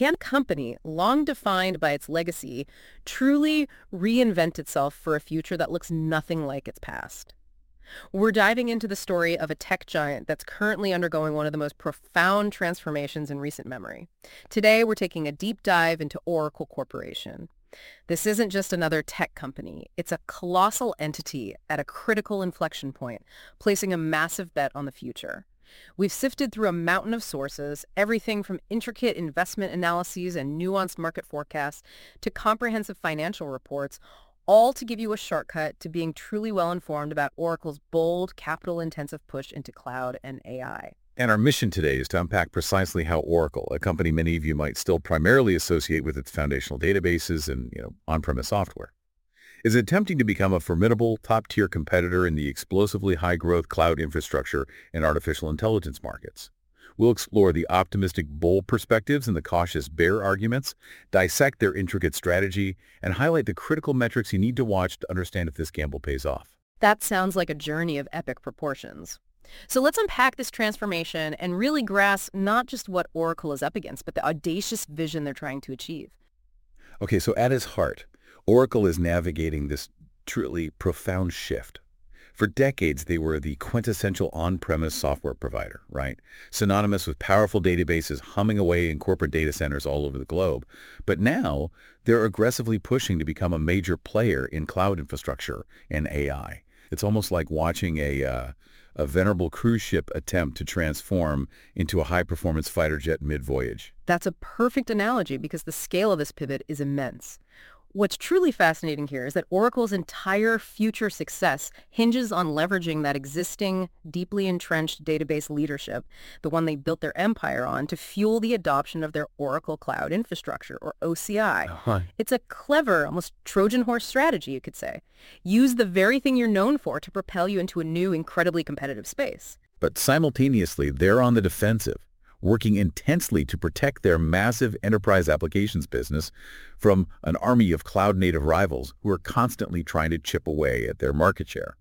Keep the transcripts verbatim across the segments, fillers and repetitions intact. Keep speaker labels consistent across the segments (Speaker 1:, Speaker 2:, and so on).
Speaker 1: Can a company, long defined by its legacy, truly reinvent itself for a future that looks nothing like its past? We're diving into the story of a tech giant that's currently undergoing one of the most profound transformations in recent memory. Today, we're taking a deep dive into Oracle Corporation. This isn't just another tech company. It's a colossal entity at a critical inflection point, placing a massive bet on the future. We've sifted through a mountain of sources, everything from intricate investment analyses and nuanced market forecasts to comprehensive financial reports, all to give you a shortcut to being truly well-informed about Oracle's bold, capital-intensive push into cloud and A I.
Speaker 2: And our mission today is to unpack precisely how Oracle, a company many of you might still primarily associate with its foundational databases and, you know, on-premise software, is attempting to become a formidable top-tier competitor in the explosively high-growth cloud infrastructure and artificial intelligence markets. We'll explore the optimistic bull perspectives and the cautious bear arguments, dissect their intricate strategy, and highlight the critical metrics you need to watch to understand if this gamble pays off.
Speaker 1: That sounds like a journey of epic proportions. So let's unpack this transformation and really grasp not just what Oracle is up against, but the audacious vision they're trying to achieve.
Speaker 2: Okay, so at its heart, Oracle is navigating this truly profound shift. For decades, they were the quintessential on-premise software provider, right? Synonymous with powerful databases humming away in corporate data centers all over the globe. But now, they're aggressively pushing to become a major player in cloud infrastructure and A I. It's almost like watching a, uh, a venerable cruise ship attempt to transform into a high-performance fighter jet mid-voyage.
Speaker 1: That's a perfect analogy because the scale of this pivot is immense. What's truly fascinating here is that Oracle's entire future success hinges on leveraging that existing, deeply entrenched database leadership, the one they built their empire on, to fuel the adoption of their Oracle Cloud Infrastructure, or O C I.
Speaker 2: Uh-huh.
Speaker 1: It's a clever, almost Trojan horse strategy, you could say. Use the very thing you're known for to propel you into a new, incredibly competitive space.
Speaker 2: But simultaneously, they're on the defensive, working intensely to protect their massive enterprise applications business from an army of cloud-native rivals who are constantly trying to chip away at their market share.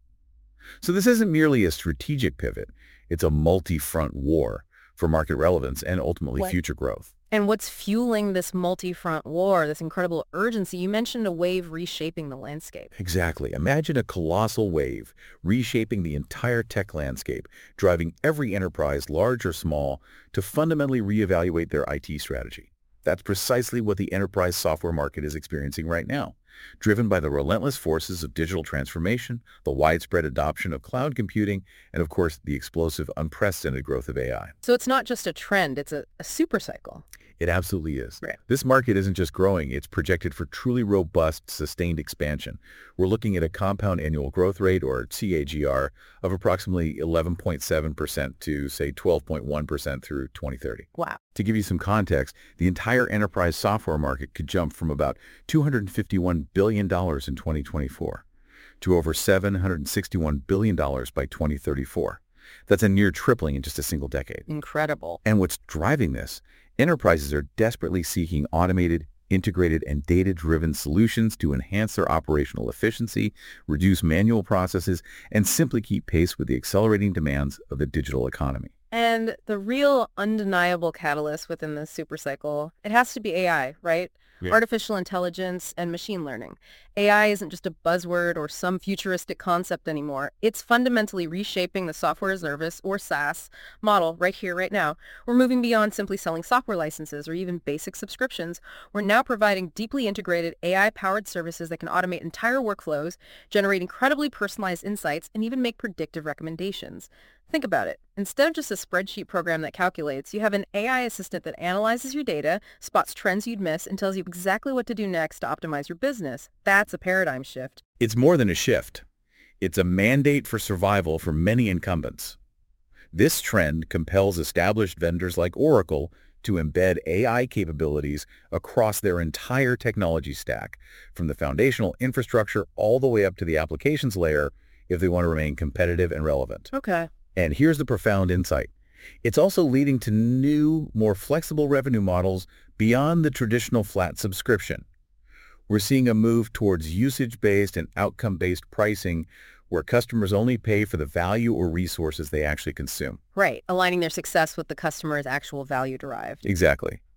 Speaker 2: So this isn't merely a strategic pivot, it's a multi-front war for market relevance and ultimately
Speaker 1: What?
Speaker 2: future growth.
Speaker 1: And what's fueling this multi-front war, this incredible urgency? You mentioned a wave reshaping the landscape.
Speaker 2: Exactly. Imagine a colossal wave reshaping the entire tech landscape, driving every enterprise, large or small, to fundamentally reevaluate their I T strategy. That's precisely what the enterprise software market is experiencing right now, driven by the relentless forces of digital transformation, the widespread adoption of cloud computing, and of course, the explosive, unprecedented growth of A I.
Speaker 1: So it's not just a trend, it's a, a super cycle.
Speaker 2: It absolutely is.
Speaker 1: Right.
Speaker 2: This market isn't just growing, it's projected for truly robust, sustained expansion. We're looking at a compound annual growth rate, or C A G R, of approximately eleven point seven percent to, say, twelve point one percent through twenty thirty.
Speaker 1: Wow.
Speaker 2: To give you some context, the entire enterprise software market could jump from about two hundred fifty-one billion dollars in twenty twenty-four to over seven hundred sixty-one billion dollars by twenty thirty-four. That's a near tripling in just a single decade.
Speaker 1: Incredible.
Speaker 2: And what's driving this? Enterprises are desperately seeking automated, integrated, and data-driven solutions to enhance their operational efficiency, reduce manual processes, and simply keep pace with the accelerating demands of the digital economy.
Speaker 1: And the real undeniable catalyst within this supercycle, it has to be A I, right?
Speaker 2: Yeah.
Speaker 1: Artificial intelligence and machine learning. A I isn't just a buzzword or some futuristic concept anymore. It's fundamentally reshaping the software as a service, or SaaS, model right here, right now. We're moving beyond simply selling software licenses or even basic subscriptions. We're now providing deeply integrated A I-powered services that can automate entire workflows, generate incredibly personalized insights, and even make predictive recommendations. Think about it. Instead of just a spreadsheet program that calculates, you have an A I assistant that analyzes your data, spots trends you'd miss, and tells you exactly what to do next to optimize your business. That's a paradigm shift.
Speaker 2: It's more than a shift. It's a mandate for survival for many incumbents. This trend compels established vendors like Oracle to embed A I capabilities across their entire technology stack, from the foundational infrastructure all the way up to the applications layer, if they want to remain competitive and relevant.
Speaker 1: Okay.
Speaker 2: And here's the profound insight. It's also leading to new, more flexible revenue models beyond the traditional flat subscription. We're seeing a move towards usage-based and outcome-based pricing, where customers only pay for the value or resources they actually consume.
Speaker 1: Right. Aligning their success with the customer's actual value derived.
Speaker 2: Exactly.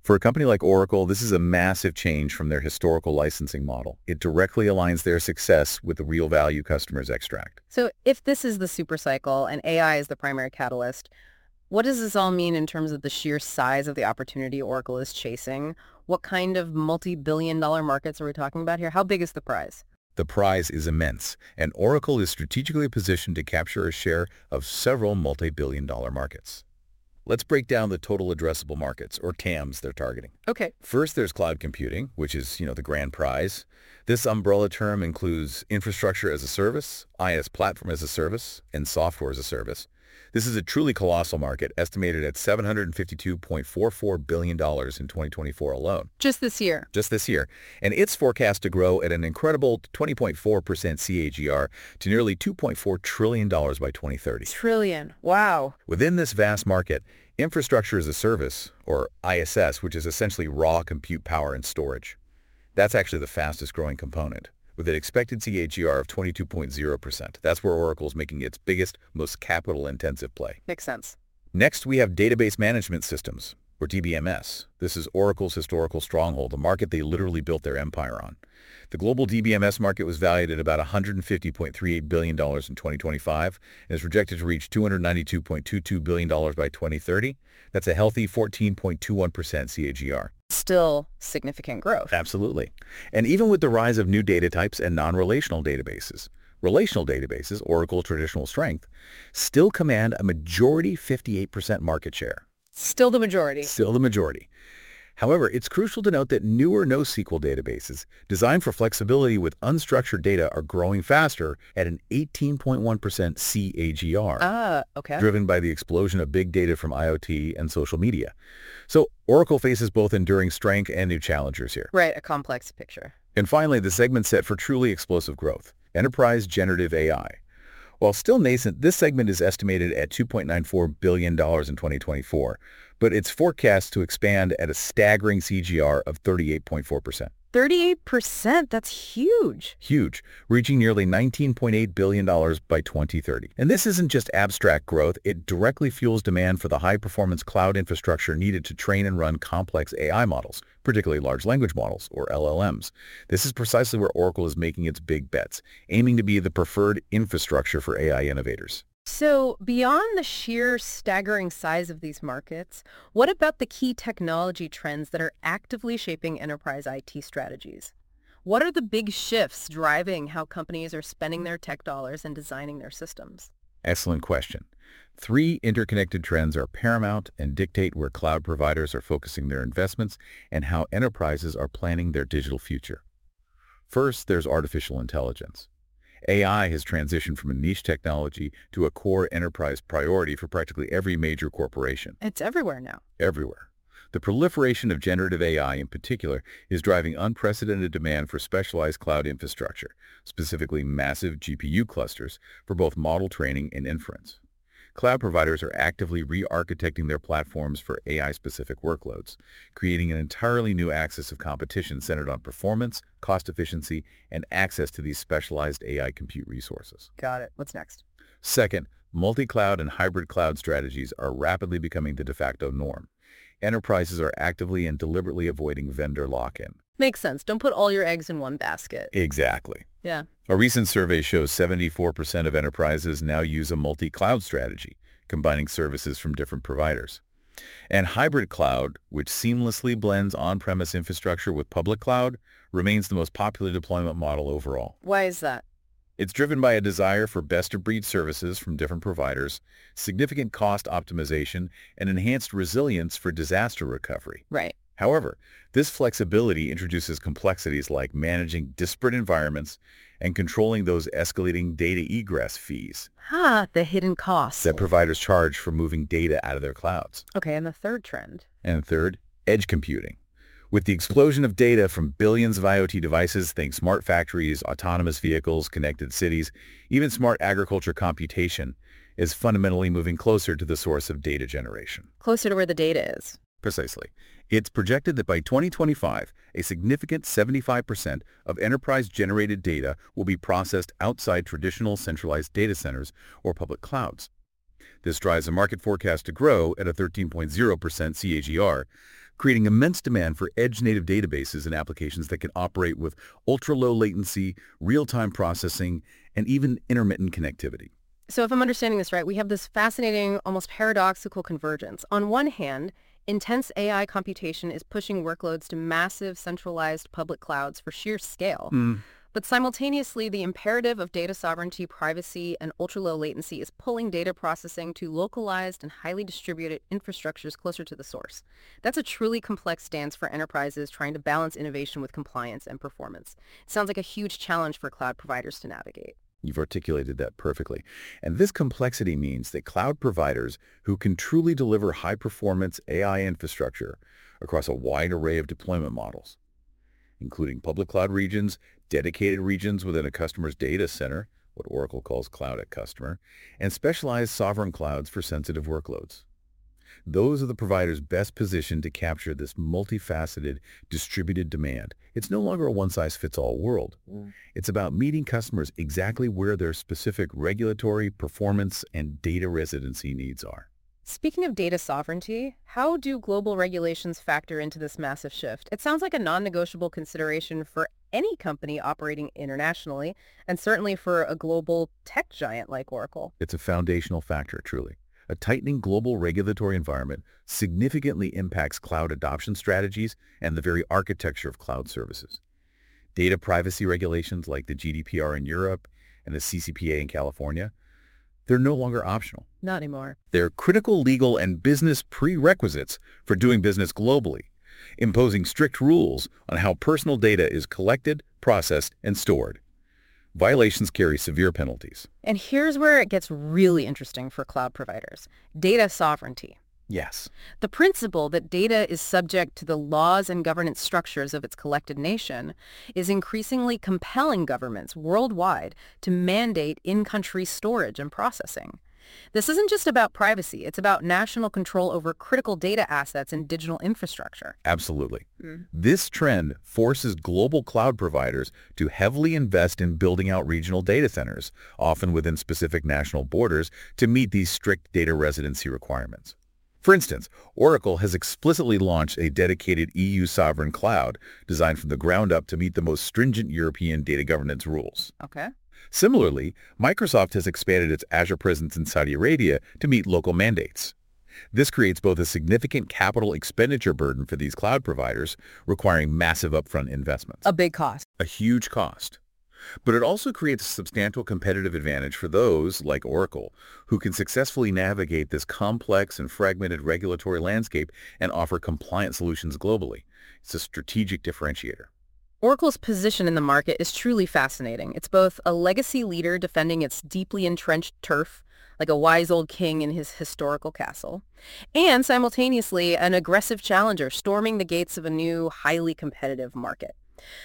Speaker 2: For a company like Oracle, this is a massive change from their historical licensing model. It directly aligns their success with the real value customers extract.
Speaker 1: So if this is the super cycle and A I is the primary catalyst, what does this all mean in terms of the sheer size of the opportunity Oracle is chasing? What kind of multi-billion dollar markets are we talking about here? How big is the prize?
Speaker 2: The prize is immense, and Oracle is strategically positioned to capture a share of several multi-billion dollar markets. Let's break down the total addressable markets, or T A Ms, they're targeting.
Speaker 1: Okay.
Speaker 2: First, there's cloud computing, which is, you know, the grand prize. This umbrella term includes infrastructure as a service, IaaS platform as a service, and software as a service. This is a truly colossal market, estimated at seven hundred fifty-two point four four billion dollars in twenty twenty-four alone.
Speaker 1: Just this year?
Speaker 2: Just this year. And it's forecast to grow at an incredible twenty point four percent C A G R to nearly two point four trillion dollars by twenty thirty.
Speaker 1: Trillion. Wow.
Speaker 2: Within this vast market, infrastructure as a service, or I S S, which is essentially raw compute power and storage, that's actually the fastest growing component, with an expected C A G R of twenty-two point zero percent. That's where Oracle's making its biggest, most capital-intensive play.
Speaker 1: Makes sense.
Speaker 2: Next, we have database management systems, or D B M S. This is Oracle's historical stronghold, a market they literally built their empire on. The global D B M S market was valued at about one hundred fifty point three eight billion dollars in twenty twenty-five and is projected to reach two hundred ninety-two point two two billion dollars by twenty thirty. That's a healthy fourteen point two one percent C A G R.
Speaker 1: Still significant growth.
Speaker 2: Absolutely. And even with the rise of new data types and non-relational databases, relational databases, Oracle's traditional strength, still command a majority fifty-eight percent market share.
Speaker 1: Still the majority.
Speaker 2: Still the majority. However, it's crucial to note that newer NoSQL databases designed for flexibility with unstructured data are growing faster at an eighteen point one percent C A G R.
Speaker 1: Ah, okay.
Speaker 2: Driven by the explosion of big data from IoT and social media. So Oracle faces both enduring strength and new challengers here.
Speaker 1: Right, a complex picture.
Speaker 2: And finally, the segment set for truly explosive growth, enterprise generative A I. While still nascent, this segment is estimated at two point nine four billion dollars in twenty twenty-four, but it's forecast to expand at a staggering C A G R of thirty-eight point four percent.
Speaker 1: thirty-eight percent? That's huge.
Speaker 2: Huge, reaching nearly nineteen point eight billion dollars by twenty thirty. And this isn't just abstract growth, it directly fuels demand for the high-performance cloud infrastructure needed to train and run complex A I models, particularly large language models, or L L Ms. This is precisely where Oracle is making its big bets, aiming to be the preferred infrastructure for A I innovators.
Speaker 1: So beyond the sheer staggering size of these markets, what about the key technology trends that are actively shaping enterprise I T strategies? What are the big shifts driving how companies are spending their tech dollars and designing their systems?
Speaker 2: Excellent question. Three interconnected trends are paramount and dictate where cloud providers are focusing their investments and how enterprises are planning their digital future. First, there's artificial intelligence. A I has transitioned from a niche technology to a core enterprise priority for practically every major corporation.
Speaker 1: It's everywhere now.
Speaker 2: Everywhere. The proliferation of generative A I in particular is driving unprecedented demand for specialized cloud infrastructure, specifically massive G P U clusters for both model training and inference. Cloud providers are actively re-architecting their platforms for A I-specific workloads, creating an entirely new axis of competition centered on performance, cost efficiency, and access to these specialized A I compute resources.
Speaker 1: Got it. What's next?
Speaker 2: Second, multi-cloud and hybrid cloud strategies are rapidly becoming the de facto norm. Enterprises are actively and deliberately avoiding vendor lock-in.
Speaker 1: Makes sense. Don't put all your eggs in one basket.
Speaker 2: Exactly.
Speaker 1: Yeah.
Speaker 2: A recent survey shows seventy-four percent of enterprises now use a multi-cloud strategy, combining services from different providers. And hybrid cloud, which seamlessly blends on-premise infrastructure with public cloud, remains the most popular deployment model overall.
Speaker 1: Why is that?
Speaker 2: It's driven by a desire for best-of-breed services from different providers, significant cost optimization, and enhanced resilience for disaster recovery.
Speaker 1: Right.
Speaker 2: However, this flexibility introduces complexities like managing disparate environments and controlling those escalating data egress fees
Speaker 1: Ah, the hidden costs.
Speaker 2: that providers charge for moving data out of their clouds.
Speaker 1: Okay, and the third trend?
Speaker 2: And third, edge computing. With the explosion of data from billions of IoT devices, think smart factories, autonomous vehicles, connected cities, even smart agriculture computation is fundamentally moving closer to the source of data generation.
Speaker 1: Closer to where the data is.
Speaker 2: Precisely. It's projected that by twenty twenty-five, a significant seventy-five percent of enterprise-generated data will be processed outside traditional centralized data centers or public clouds. This drives the market forecast to grow at a thirteen point zero percent C A G R, creating immense demand for edge-native databases and applications that can operate with ultra-low latency, real-time processing, and even intermittent connectivity.
Speaker 1: So if I'm understanding this right, we have this fascinating, almost paradoxical convergence. On one hand, intense A I computation is pushing workloads to massive centralized public clouds for sheer scale.
Speaker 2: Mm.
Speaker 1: But simultaneously, the imperative of data sovereignty, privacy, and ultra-low latency is pulling data processing to localized and highly distributed infrastructures closer to the source. That's a truly complex dance for enterprises trying to balance innovation with compliance and performance. It sounds like a huge challenge for cloud providers to navigate.
Speaker 2: You've articulated that perfectly. And this complexity means that cloud providers who can truly deliver high-performance A I infrastructure across a wide array of deployment models, including public cloud regions, dedicated regions within a customer's data center, what Oracle calls Cloud at Customer, and specialized sovereign clouds for sensitive workloads. Those are the providers best positioned to capture this multifaceted, distributed demand. It's no longer a one-size-fits-all world. Mm. It's about meeting customers exactly where their specific regulatory, performance, and data residency needs are.
Speaker 1: Speaking of data sovereignty, how do global regulations factor into this massive shift? It sounds like a non-negotiable consideration for any company operating internationally, and certainly for a global tech giant like Oracle.
Speaker 2: It's a foundational factor, truly. A tightening global regulatory environment significantly impacts cloud adoption strategies and the very architecture of cloud services. Data privacy regulations like the G D P R in Europe and the C C P A in California, they're no longer optional.
Speaker 1: Not anymore.
Speaker 2: They're critical legal and business prerequisites for doing business globally, imposing strict rules on how personal data is collected, processed, and stored. Violations carry severe penalties.
Speaker 1: And here's where it gets really interesting for cloud providers. Data sovereignty.
Speaker 2: Yes.
Speaker 1: The principle that data is subject to the laws and governance structures of its collected nation is increasingly compelling governments worldwide to mandate in-country storage and processing. This isn't just about privacy. It's about national control over critical data assets and digital infrastructure.
Speaker 2: Absolutely.
Speaker 1: Mm.
Speaker 2: This trend forces global cloud providers to heavily invest in building out regional data centers, often within specific national borders, to meet these strict data residency requirements. For instance, Oracle has explicitly launched a dedicated E U sovereign cloud designed from the ground up to meet the most stringent European data governance rules.
Speaker 1: Okay.
Speaker 2: Similarly, Microsoft has expanded its Azure presence in Saudi Arabia to meet local mandates. This creates both a significant capital expenditure burden for these cloud providers, requiring massive upfront investments.
Speaker 1: A big cost.
Speaker 2: A huge cost. But it also creates a substantial competitive advantage for those, like Oracle, who can successfully navigate this complex and fragmented regulatory landscape and offer compliant solutions globally. It's a strategic differentiator.
Speaker 1: Oracle's position in the market is truly fascinating. It's both a legacy leader defending its deeply entrenched turf, like a wise old king in his historical castle, and simultaneously an aggressive challenger storming the gates of a new, highly competitive market.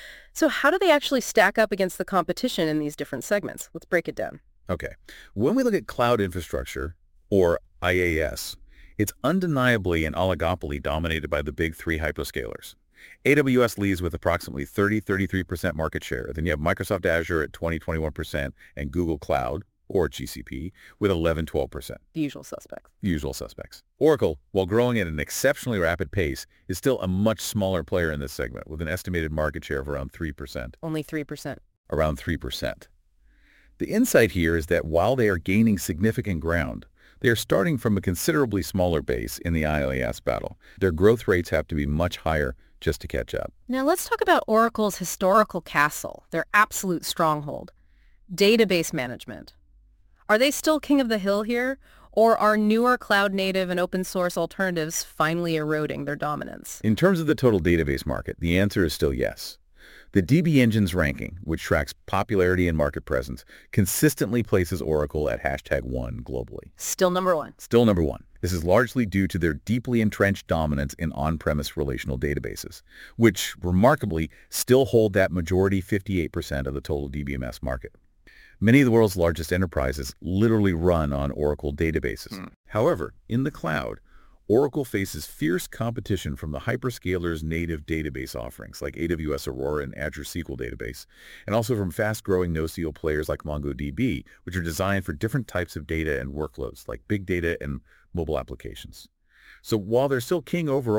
Speaker 1: So how do they actually stack up against the competition in these different segments? Let's break it down.
Speaker 2: Okay. When we look at cloud infrastructure, or I A S, it's undeniably an oligopoly dominated by the big three hyperscalers. A W S leads with approximately thirty to thirty-three percent market share. Then you have Microsoft Azure at twenty to twenty-one percent and Google Cloud, or G C P, with eleven to twelve percent.
Speaker 1: The usual suspects.
Speaker 2: Usual suspects. Oracle, while growing at an exceptionally rapid pace, is still a much smaller player in this segment, with an estimated market share of around three percent.
Speaker 1: Only three percent.
Speaker 2: Around three percent. The insight here is that while they are gaining significant ground, they are starting from a considerably smaller base in the I A S battle. Their growth rates have to be much higher just to catch up.
Speaker 1: Now let's talk about Oracle's historical castle, their absolute stronghold, database management. Are they still king of the hill here, or are newer cloud-native and open-source alternatives finally eroding their dominance?
Speaker 2: In terms of the total database market, the answer is still yes. The D B Engine's ranking, which tracks popularity and market presence, consistently places Oracle at hashtag one globally.
Speaker 1: Still number one.
Speaker 2: Still number one. This is largely due to their deeply entrenched dominance in on-premise relational databases, which, remarkably, still hold that majority fifty-eight percent of the total D B M S market. Many of the world's largest enterprises literally run on Oracle databases. Hmm. However, in the cloud, Oracle faces fierce competition from the hyperscalers' native database offerings like A W S Aurora and Azure S Q L Database, and also from fast-growing NoSQL players like MongoDB, which are designed for different types of data and workloads like big data and mobile applications. So while they're still king overall,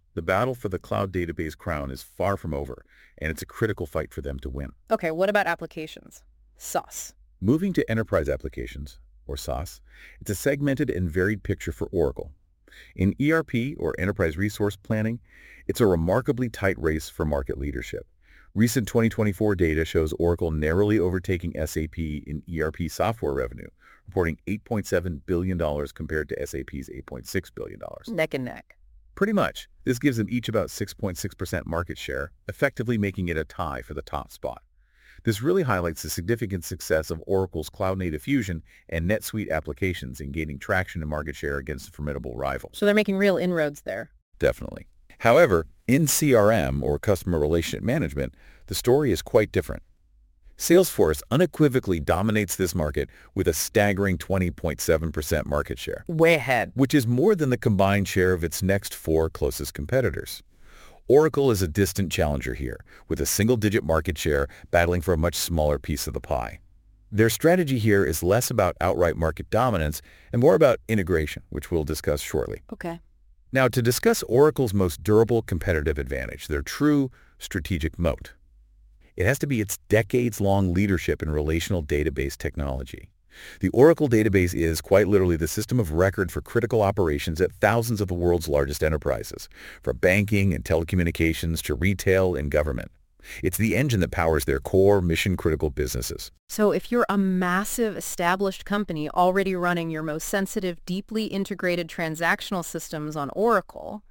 Speaker 2: The battle for the cloud database crown is far from over, and it's a critical fight for them to win.
Speaker 1: Okay, what about applications? SaaS.
Speaker 2: Moving to enterprise applications, or SaaS, it's a segmented and varied picture for Oracle. In E R P, or Enterprise Resource Planning, it's a remarkably tight race for market leadership. Recent twenty twenty-four data shows Oracle narrowly overtaking S A P in E R P software revenue, reporting eight point seven billion dollars compared to S A P's eight point six billion dollars.
Speaker 1: Neck and neck.
Speaker 2: Pretty much. This gives them each about six point six percent market share, effectively making it a tie for the top spot. This really highlights the significant success of Oracle's cloud-native Fusion and NetSuite applications in gaining traction and market share against a formidable rival.
Speaker 1: So they're making real inroads there.
Speaker 2: Definitely. However, in C R M, or Customer Relationship Management, the story is quite different. Salesforce unequivocally dominates this market with a staggering twenty point seven percent market share,
Speaker 1: Way ahead.
Speaker 2: which is more than the combined share of its next four closest competitors. Oracle is a distant challenger here, with a single-digit market share battling for a much smaller piece of the pie. Their strategy here is less about outright market dominance and more about integration, which we'll discuss shortly.
Speaker 1: Okay.
Speaker 2: Now, to discuss Oracle's most durable competitive advantage, their true strategic moat, it has to be its decades-long leadership in relational database technology. The Oracle database is, quite literally, the system of record for critical operations at thousands of the world's largest enterprises, from banking and telecommunications to retail and government. It's the engine that powers their core mission-critical businesses.
Speaker 1: So if you're a massive established company already running your most sensitive, deeply integrated transactional systems on Oracle,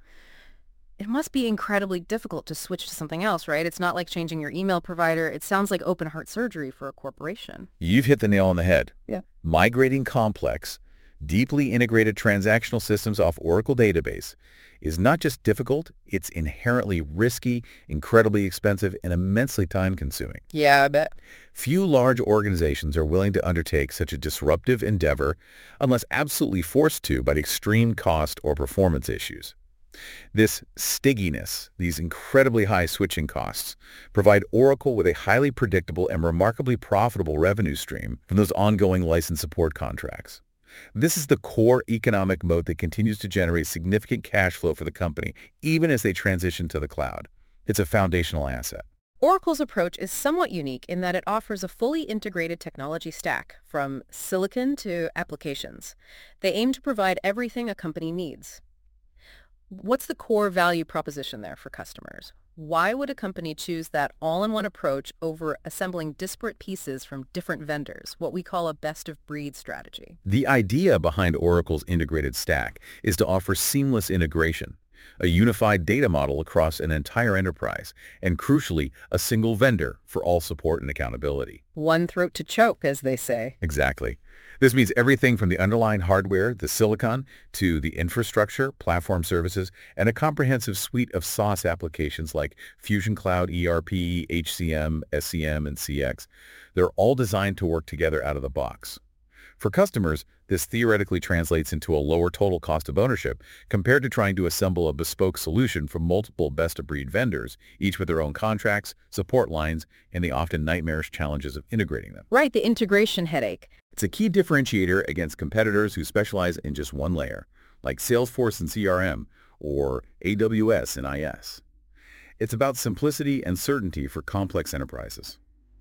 Speaker 1: it must be incredibly difficult to switch to something else, right? It's not like changing your email provider. It sounds like open heart surgery for a corporation.
Speaker 2: You've hit the nail on the head.
Speaker 1: Yeah.
Speaker 2: Migrating complex, deeply integrated transactional systems off Oracle database is not just difficult, it's inherently risky, incredibly expensive, and immensely time-consuming.
Speaker 1: Yeah, I bet.
Speaker 2: Few large organizations are willing to undertake such a disruptive endeavor unless absolutely forced to by extreme cost or performance issues. This stickiness, these incredibly high switching costs, provide Oracle with a highly predictable and remarkably profitable revenue stream from those ongoing license support contracts. This is the core economic moat that continues to generate significant cash flow for the company, even as they transition to the cloud. It's a foundational asset.
Speaker 1: Oracle's approach is somewhat unique in that it offers a fully integrated technology stack, from silicon to applications. They aim to provide everything a company needs. What's the core value proposition there for customers? Why would a company choose that all-in-one approach over assembling disparate pieces from different vendors, what we call a best-of-breed strategy?
Speaker 2: The idea behind Oracle's integrated stack is to offer seamless integration, a unified data model across an entire enterprise, and crucially, a single vendor for all support and accountability.
Speaker 1: One throat to choke, as they say.
Speaker 2: Exactly. This means everything from the underlying hardware, the silicon, to the infrastructure, platform services, and a comprehensive suite of SaaS applications like Fusion Cloud, E R P, H C M, S C M, and C X. They're all designed to work together out of the box. For customers, this theoretically translates into a lower total cost of ownership compared to trying to assemble a bespoke solution from multiple best-of-breed vendors, each with their own contracts, support lines, and the often nightmarish challenges of integrating them.
Speaker 1: Right, the integration headache.
Speaker 2: It's a key differentiator against competitors who specialize in just one layer, like Salesforce and C R M or A W S and I S. It's about simplicity and certainty for complex enterprises.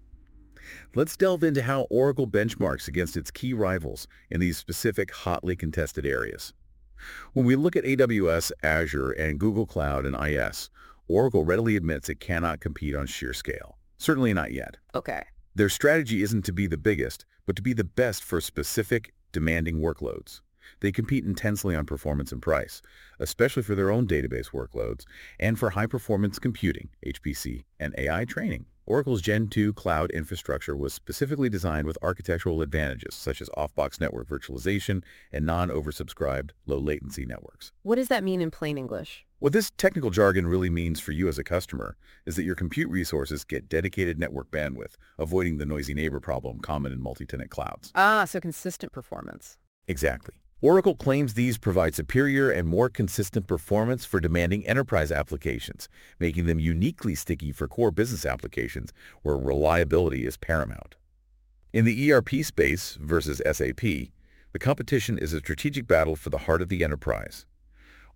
Speaker 2: Let's delve into how Oracle benchmarks against its key rivals in these specific hotly contested areas. When we look at A W S, Azure, and Google Cloud and I S, Oracle readily admits it cannot compete on sheer scale. Certainly not yet.
Speaker 1: Okay.
Speaker 2: Their strategy isn't to be the biggest, but to be the best for specific, demanding workloads. They compete intensely on performance and price, especially for their own database workloads, and for high-performance computing, H P C, and A I training. Oracle's Gen two cloud infrastructure was specifically designed with architectural advantages, such as off-box network virtualization and non-oversubscribed, low-latency networks.
Speaker 1: What does that mean in plain English?
Speaker 2: What this technical jargon really means for you as a customer is that your compute resources get dedicated network bandwidth, avoiding the noisy neighbor problem common in multi-tenant clouds.
Speaker 1: Ah, so consistent performance.
Speaker 2: Exactly. Oracle claims these provide superior and more consistent performance for demanding enterprise applications, making them uniquely sticky for core business applications where reliability is paramount. In the E R P space versus S A P, the competition is a strategic battle for the heart of the enterprise.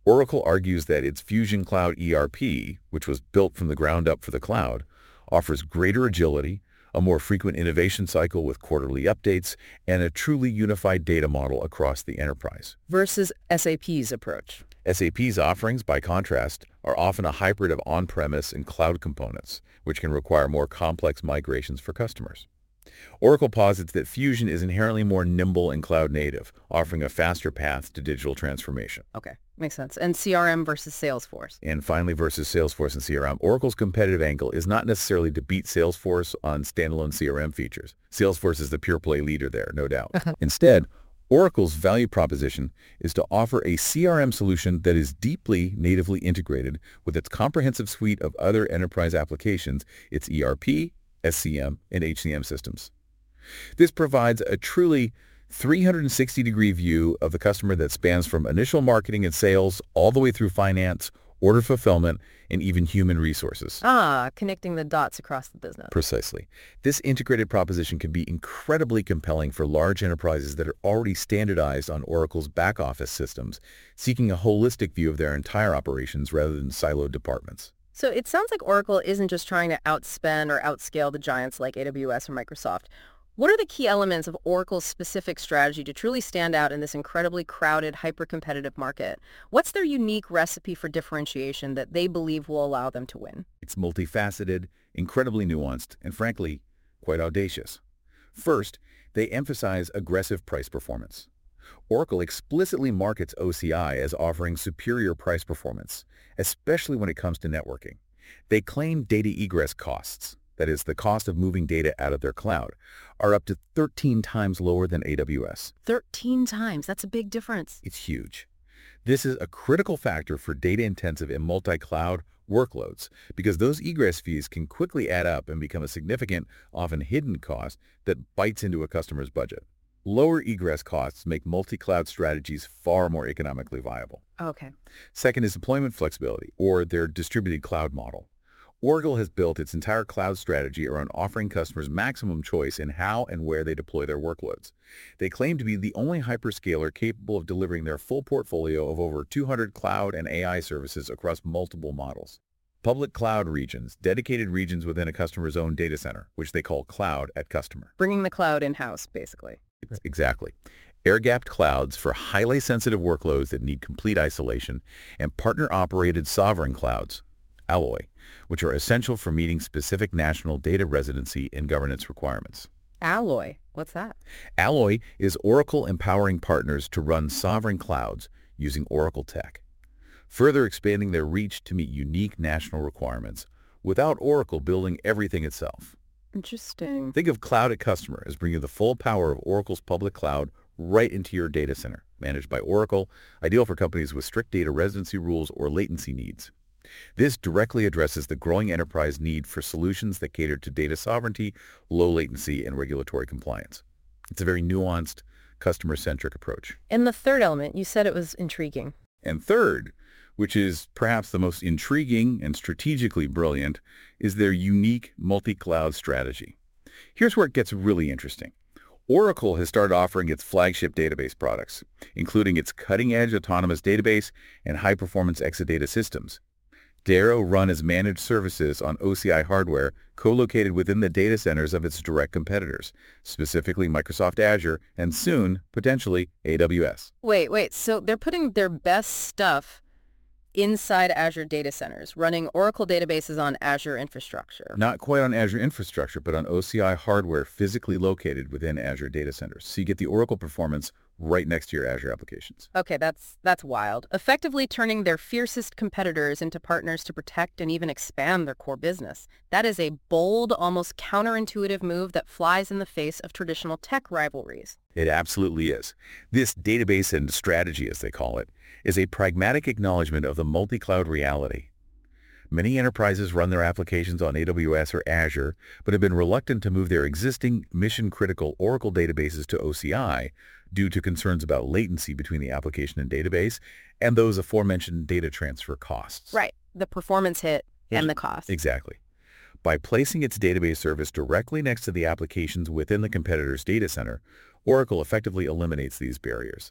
Speaker 2: Oracle argues that its Fusion Cloud E R P, which was built from the ground up for the cloud, offers greater agility, a more frequent innovation cycle with quarterly updates, and a truly unified data model across the enterprise.
Speaker 1: Versus S A P's approach.
Speaker 2: S A P's offerings, by contrast, are often a hybrid of on-premise and cloud components, which can require more complex migrations for customers. Oracle posits that Fusion is inherently more nimble and cloud-native, offering a faster path to digital transformation.
Speaker 1: Okay, makes sense. And C R M versus Salesforce.
Speaker 2: And finally, versus Salesforce and C R M, Oracle's competitive angle is not necessarily to beat Salesforce on standalone C R M features. Salesforce is the pure-play leader there, no doubt. Instead, Oracle's value proposition is to offer a C R M solution that is deeply natively integrated with its comprehensive suite of other enterprise applications, its E R P, S C M, and H C M systems. This provides a truly three hundred sixty degree view of the customer that spans from initial marketing and sales all the way through finance, order fulfillment, and even human resources.
Speaker 1: Ah, connecting the dots across the business.
Speaker 2: Precisely. This integrated proposition can be incredibly compelling for large enterprises that are already standardized on Oracle's back-office systems, seeking a holistic view of their entire operations rather than siloed departments.
Speaker 1: So it sounds like Oracle isn't just trying to outspend or outscale the giants like A W S or Microsoft. What are the key elements of Oracle's specific strategy to truly stand out in this incredibly crowded, hyper-competitive market? What's their unique recipe for differentiation that they believe will allow them to win?
Speaker 2: It's multifaceted, incredibly nuanced, and frankly, quite audacious. First, they emphasize aggressive price performance. Oracle explicitly markets O C I as offering superior price performance, especially when it comes to networking. They claim data egress costs, that is, the cost of moving data out of their cloud, are up to thirteen times lower than A W S.
Speaker 1: thirteen times. That's a big difference.
Speaker 2: It's huge. This is a critical factor for data-intensive and multi-cloud workloads because those egress fees can quickly add up and become a significant, often hidden cost that bites into a customer's budget. Lower egress costs make multi-cloud strategies far more economically viable.
Speaker 1: Okay.
Speaker 2: Second is deployment flexibility, or their distributed cloud model. Oracle has built its entire cloud strategy around offering customers maximum choice in how and where they deploy their workloads. They claim to be the only hyperscaler capable of delivering their full portfolio of over two hundred cloud and A I services across multiple models. Public cloud regions, dedicated regions within a customer's own data center, which they call cloud at customer.
Speaker 1: Bringing the cloud in-house, basically.
Speaker 2: Exactly. Air-gapped clouds for highly sensitive workloads that need complete isolation, and partner-operated sovereign clouds, Alloy, which are essential for meeting specific national data residency and governance requirements.
Speaker 1: Alloy? What's that?
Speaker 2: Alloy is Oracle empowering partners to run sovereign clouds using Oracle tech, further expanding their reach to meet unique national requirements without Oracle building everything itself.
Speaker 1: Interesting.
Speaker 2: Think of Cloud at Customer as bringing the full power of Oracle's public cloud right into your data center, managed by Oracle, ideal for companies with strict data residency rules or latency needs. This directly addresses the growing enterprise need for solutions that cater to data sovereignty, low latency, and regulatory compliance. It's a very nuanced, customer-centric approach.
Speaker 1: And the third element, you said it was intriguing.
Speaker 2: And third, which is perhaps the most intriguing and strategically brilliant, is their unique multi-cloud strategy. Here's where it gets really interesting. Oracle has started offering its flagship database products, including its cutting-edge autonomous database and high-performance Exadata systems. Darrow run as managed services on O C I hardware co-located within the data centers of its direct competitors, specifically Microsoft Azure and soon, potentially, A W S.
Speaker 1: Wait, wait, so they're putting their best stuff inside Azure data centers, running Oracle databases on Azure infrastructure.
Speaker 2: Not quite on Azure infrastructure, but on O C I hardware physically located within Azure data centers. So you get the Oracle performance right next to your Azure applications.
Speaker 1: Okay, that's that's wild. Effectively turning their fiercest competitors into partners to protect and even expand their core business. That is a bold, almost counterintuitive move that flies in the face of traditional tech rivalries.
Speaker 2: It absolutely is. This database and strategy, as they call it, is a pragmatic acknowledgement of the multi-cloud reality. Many enterprises run their applications on A W S or Azure, but have been reluctant to move their existing mission-critical Oracle databases to O C I due to concerns about latency between the application and database and those aforementioned data transfer costs.
Speaker 1: Right. The performance hit and the cost.
Speaker 2: Exactly. By placing its database service directly next to the applications within the competitor's data center, Oracle effectively eliminates these barriers.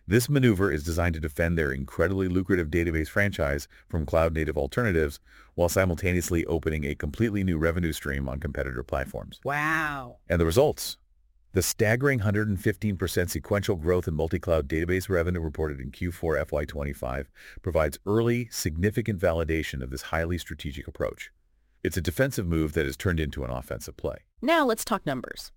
Speaker 2: This maneuver is designed to defend their incredibly lucrative database franchise from cloud-native alternatives while simultaneously opening a completely new revenue stream on competitor platforms.
Speaker 1: Wow.
Speaker 2: And the results? The staggering one hundred fifteen percent sequential growth in multi-cloud database revenue reported in Q four F Y twenty-five provides early, significant validation of this highly strategic approach. It's a defensive move that has turned into an offensive play.
Speaker 1: Now let's talk numbers.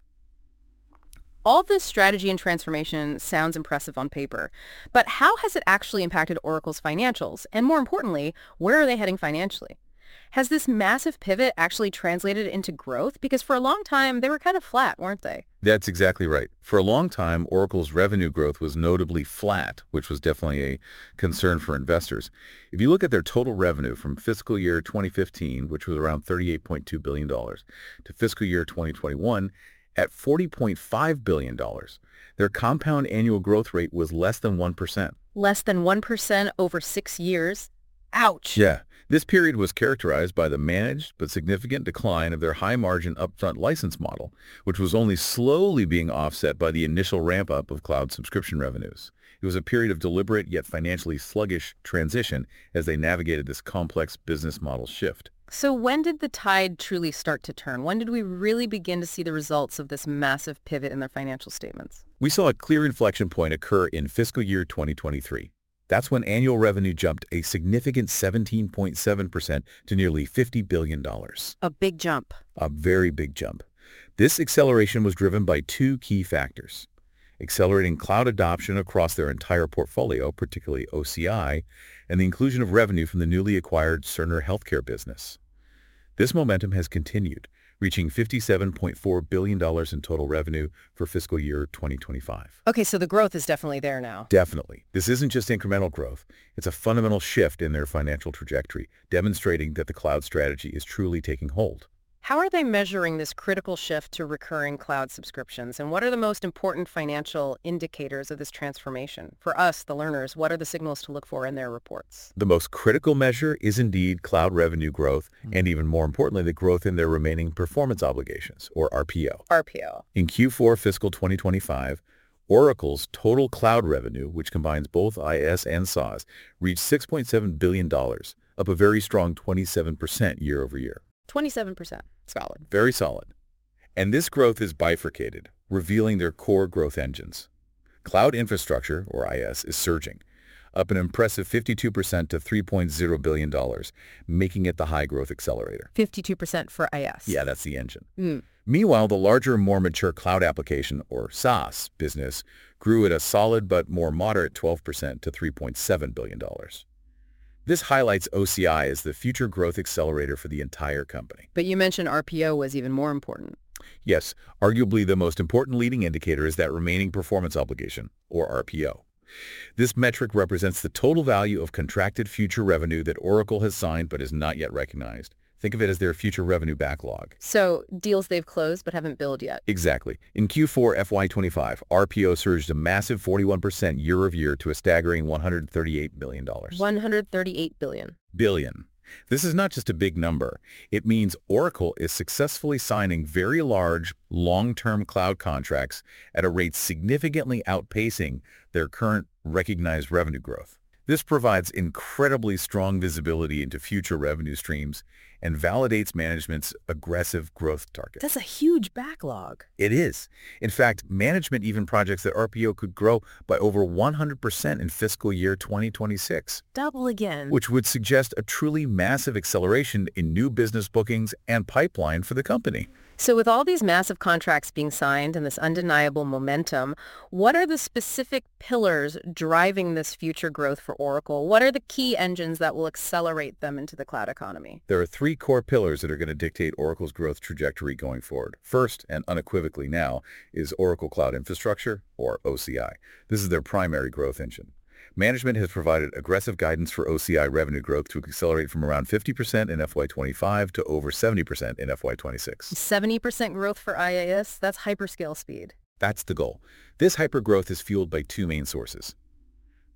Speaker 1: All this strategy and transformation sounds impressive on paper, but how has it actually impacted Oracle's financials? And more importantly, where are they heading financially? Has this massive pivot actually translated into growth? Because for a long time, they were kind of flat, weren't they?
Speaker 2: That's exactly right. For a long time, Oracle's revenue growth was notably flat, which was definitely a concern for investors. If you look at their total revenue from fiscal year twenty fifteen, which was around thirty-eight point two billion dollars, to fiscal year twenty twenty-one, at forty point five billion dollars, their compound annual growth rate was less than one percent.
Speaker 1: Less than one percent over six years? Ouch!
Speaker 2: Yeah. This period was characterized by the managed but significant decline of their high-margin upfront license model, which was only slowly being offset by the initial ramp-up of cloud subscription revenues. It was a period of deliberate yet financially sluggish transition as they navigated this complex business model shift.
Speaker 1: So when did the tide truly start to turn? When did we really begin to see the results of this massive pivot in their financial statements?
Speaker 2: We saw a clear inflection point occur in fiscal year twenty twenty-three. That's when annual revenue jumped a significant seventeen point seven percent to nearly fifty billion dollars.
Speaker 1: A big jump.
Speaker 2: A very big jump. This acceleration was driven by two key factors: accelerating cloud adoption across their entire portfolio, particularly O C I, and the inclusion of revenue from the newly acquired Cerner Healthcare business. This momentum has continued, reaching fifty-seven point four billion dollars in total revenue for fiscal year twenty twenty-five.
Speaker 1: Okay, so the growth is definitely there now.
Speaker 2: Definitely. This isn't just incremental growth. It's a fundamental shift in their financial trajectory, demonstrating that the cloud strategy is truly taking hold.
Speaker 1: How are they measuring this critical shift to recurring cloud subscriptions? And what are the most important financial indicators of this transformation? For us, the learners, what are the signals to look for in their reports?
Speaker 2: The most critical measure is indeed cloud revenue growth, and even more importantly, the growth in their remaining performance obligations, or R P O.
Speaker 1: R P O.
Speaker 2: In Q four fiscal twenty twenty-five, Oracle's total cloud revenue, which combines both I S and S A S, reached six point seven billion dollars, up a very strong twenty-seven percent year over year.
Speaker 1: twenty-seven percent. Solid.
Speaker 2: Very solid. And this growth is bifurcated, revealing their core growth engines. Cloud infrastructure, or I S, is surging, up an impressive fifty-two percent to three point zero billion dollars, making it the high-growth accelerator.
Speaker 1: fifty-two percent for I S.
Speaker 2: Yeah, that's the engine.
Speaker 1: Mm.
Speaker 2: Meanwhile, the larger, more mature cloud application, or S A S, business grew at a solid but more moderate twelve percent to three point seven billion dollars. This highlights O C I as the future growth accelerator for the entire company.
Speaker 1: But you mentioned R P O was even more important.
Speaker 2: Yes, arguably the most important leading indicator is that remaining performance obligation, or R P O. This metric represents the total value of contracted future revenue that Oracle has signed but is not yet recognized. Think of it as their future revenue backlog.
Speaker 1: So deals they've closed but haven't billed yet.
Speaker 2: Exactly. In Q four F Y twenty-five, R P O surged a massive forty-one percent year over year to a staggering one hundred thirty-eight billion dollars.
Speaker 1: one hundred thirty-eight billion dollars.
Speaker 2: Billion. This is not just a big number. It means Oracle is successfully signing very large, long-term cloud contracts at a rate significantly outpacing their current recognized revenue growth. This provides incredibly strong visibility into future revenue streams and validates management's aggressive growth target.
Speaker 1: That's a huge backlog.
Speaker 2: It is. In fact, management even projects that R P O could grow by over one hundred percent in fiscal year twenty twenty-six.
Speaker 1: Double again.
Speaker 2: Which would suggest a truly massive acceleration in new business bookings and pipeline for the company.
Speaker 1: So with all these massive contracts being signed and this undeniable momentum, what are the specific pillars driving this future growth for Oracle? What are the key engines that will accelerate them into the cloud economy?
Speaker 2: There are three core pillars that are going to dictate Oracle's growth trajectory going forward. First, and unequivocally now, is Oracle Cloud Infrastructure, or O C I. This is their primary growth engine. Management has provided aggressive guidance for O C I revenue growth to accelerate from around fifty percent in F Y twenty-five to over seventy percent in F Y twenty-six.
Speaker 1: seventy percent growth for I A S? That's hyperscale speed.
Speaker 2: That's the goal. This hypergrowth is fueled by two main sources.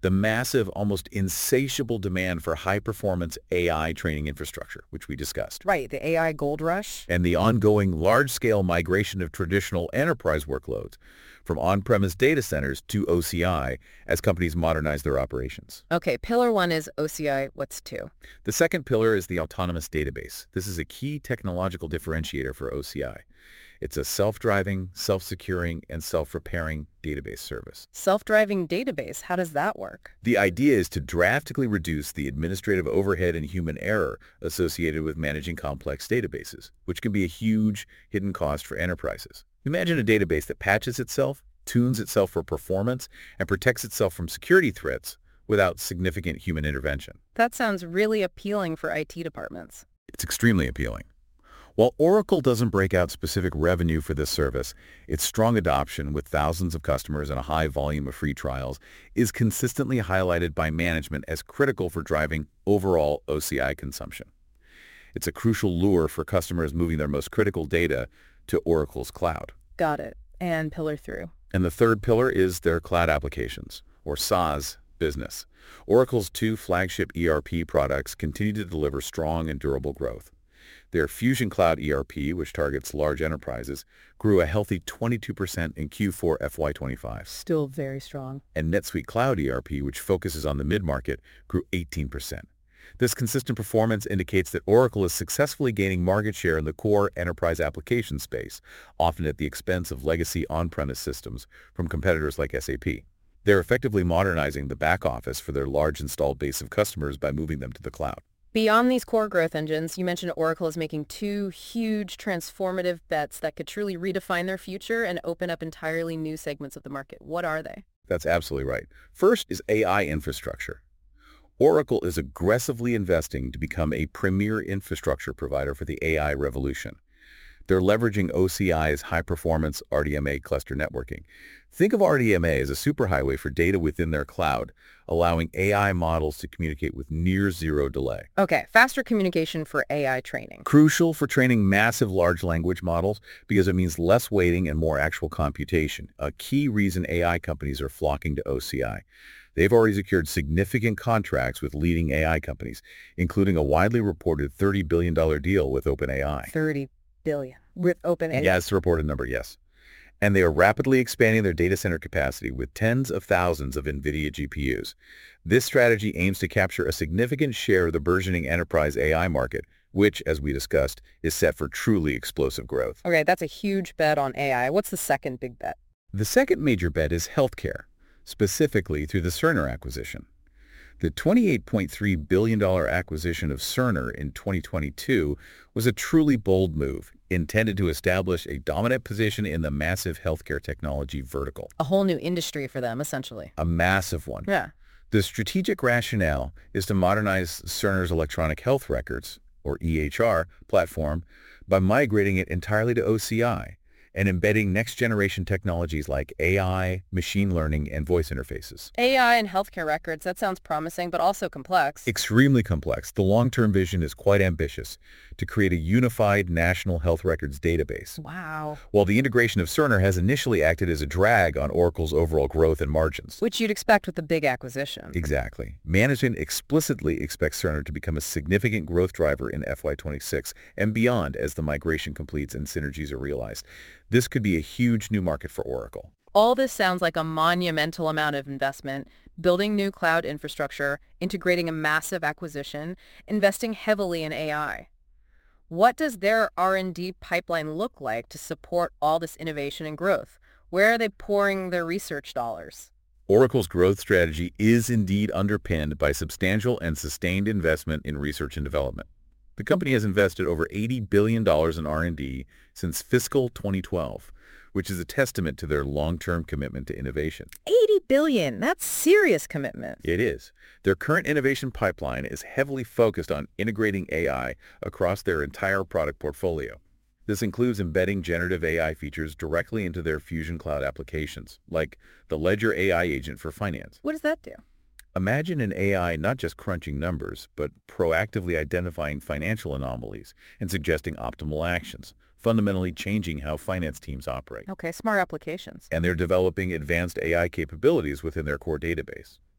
Speaker 2: The massive, almost insatiable demand for high-performance A I training infrastructure, which we discussed,
Speaker 1: Right, the A I gold rush.
Speaker 2: and the ongoing large-scale migration of traditional enterprise workloads from on-premise data centers to O C I as companies modernize their operations.
Speaker 1: Okay, pillar one is O C I. What's two?
Speaker 2: The second pillar is the autonomous database. This is a key technological differentiator for O C I. It's a self-driving, self-securing, and self-repairing database service.
Speaker 1: Self-driving database. How does that work?
Speaker 2: The idea is to drastically reduce the administrative overhead and human error associated with managing complex databases, which can be a huge hidden cost for enterprises. Imagine a database that patches itself, tunes itself for performance, and protects itself from security threats without significant human intervention.
Speaker 1: That sounds really appealing for I T departments.
Speaker 2: It's extremely appealing. While Oracle doesn't break out specific revenue for this service, its strong adoption with thousands of customers and a high volume of free trials is consistently highlighted by management as critical for driving overall O C I consumption. It's a crucial lure for customers moving their most critical data to Oracle's cloud.
Speaker 1: Got it. And pillar through.
Speaker 2: And the third pillar is their cloud applications, or SaaS, business. Oracle's two flagship E R P products continue to deliver strong and durable growth. Their Fusion Cloud E R P, which targets large enterprises, grew a healthy twenty-two percent in Q four F Y twenty-five.
Speaker 1: Still very strong.
Speaker 2: And NetSuite Cloud E R P, which focuses on the mid-market, grew eighteen percent. This consistent performance indicates that Oracle is successfully gaining market share in the core enterprise application space, often at the expense of legacy on-premise systems from competitors like S A P. They're effectively modernizing the back office for their large installed base of customers by moving them to the cloud.
Speaker 1: Beyond these core growth engines, you mentioned Oracle is making two huge transformative bets that could truly redefine their future and open up entirely new segments of the market. What are they?
Speaker 2: That's absolutely right. First is A I infrastructure. Oracle is aggressively investing to become a premier infrastructure provider for the A I revolution. They're leveraging O C I's high-performance R D M A cluster networking. Think of R D M A as a superhighway for data within their cloud, allowing A I models to communicate with near-zero delay.
Speaker 1: Okay, faster communication for A I training.
Speaker 2: Crucial for training massive large language models because it means less waiting and more actual computation, a key reason A I companies are flocking to O C I. They've already secured significant contracts with leading A I companies, including a widely reported thirty billion dollars deal with OpenAI.
Speaker 1: thirty billion with OpenAI.
Speaker 2: Yeah, it's the reported number, yes. And they are rapidly expanding their data center capacity with tens of thousands of NVIDIA G P Us. This strategy aims to capture a significant share of the burgeoning enterprise A I market, which, as we discussed, is set for truly explosive growth.
Speaker 1: Okay, that's a huge bet on A I. What's the second big bet?
Speaker 2: The second major bet is healthcare, specifically through the Cerner acquisition. The twenty-eight point three billion dollars acquisition of Cerner in twenty twenty-two was a truly bold move, intended to establish a dominant position in the massive healthcare technology vertical.
Speaker 1: A whole new industry for them, essentially.
Speaker 2: A massive one.
Speaker 1: Yeah.
Speaker 2: The strategic rationale is to modernize Cerner's electronic health records, or E H R, platform by migrating it entirely to O C I and embedding next-generation technologies like A I, machine learning, and voice interfaces.
Speaker 1: A I and healthcare records, that sounds promising, but also complex.
Speaker 2: Extremely complex. The long-term vision is quite ambitious, to create a unified national health records database.
Speaker 1: Wow.
Speaker 2: While the integration of Cerner has initially acted as a drag on Oracle's overall growth and margins.
Speaker 1: Which you'd expect with the big acquisition.
Speaker 2: Exactly. Management explicitly expects Cerner to become a significant growth driver in F Y twenty-six and beyond as the migration completes and synergies are realized. This could be a huge new market for Oracle.
Speaker 1: All this sounds like a monumental amount of investment, building new cloud infrastructure, integrating a massive acquisition, investing heavily in A I. What does their R and D pipeline look like to support all this innovation and growth? Where are they pouring their research dollars?
Speaker 2: Oracle's growth strategy is indeed underpinned by substantial and sustained investment in research and development. The company has invested over eighty billion dollars in R and D since fiscal twenty twelve, which is a testament to their long-term commitment to innovation.
Speaker 1: eighty billion dollars, that's serious commitment.
Speaker 2: It is. Their current innovation pipeline is heavily focused on integrating A I across their entire product portfolio. This includes embedding generative A I features directly into their Fusion Cloud applications, like the Ledger A I agent for finance.
Speaker 1: What does that do?
Speaker 2: Imagine an A I not just crunching numbers, but proactively identifying financial anomalies and suggesting optimal actions, fundamentally changing how finance teams operate.
Speaker 1: Okay, smart applications.
Speaker 2: And they're developing advanced A I capabilities within their core database.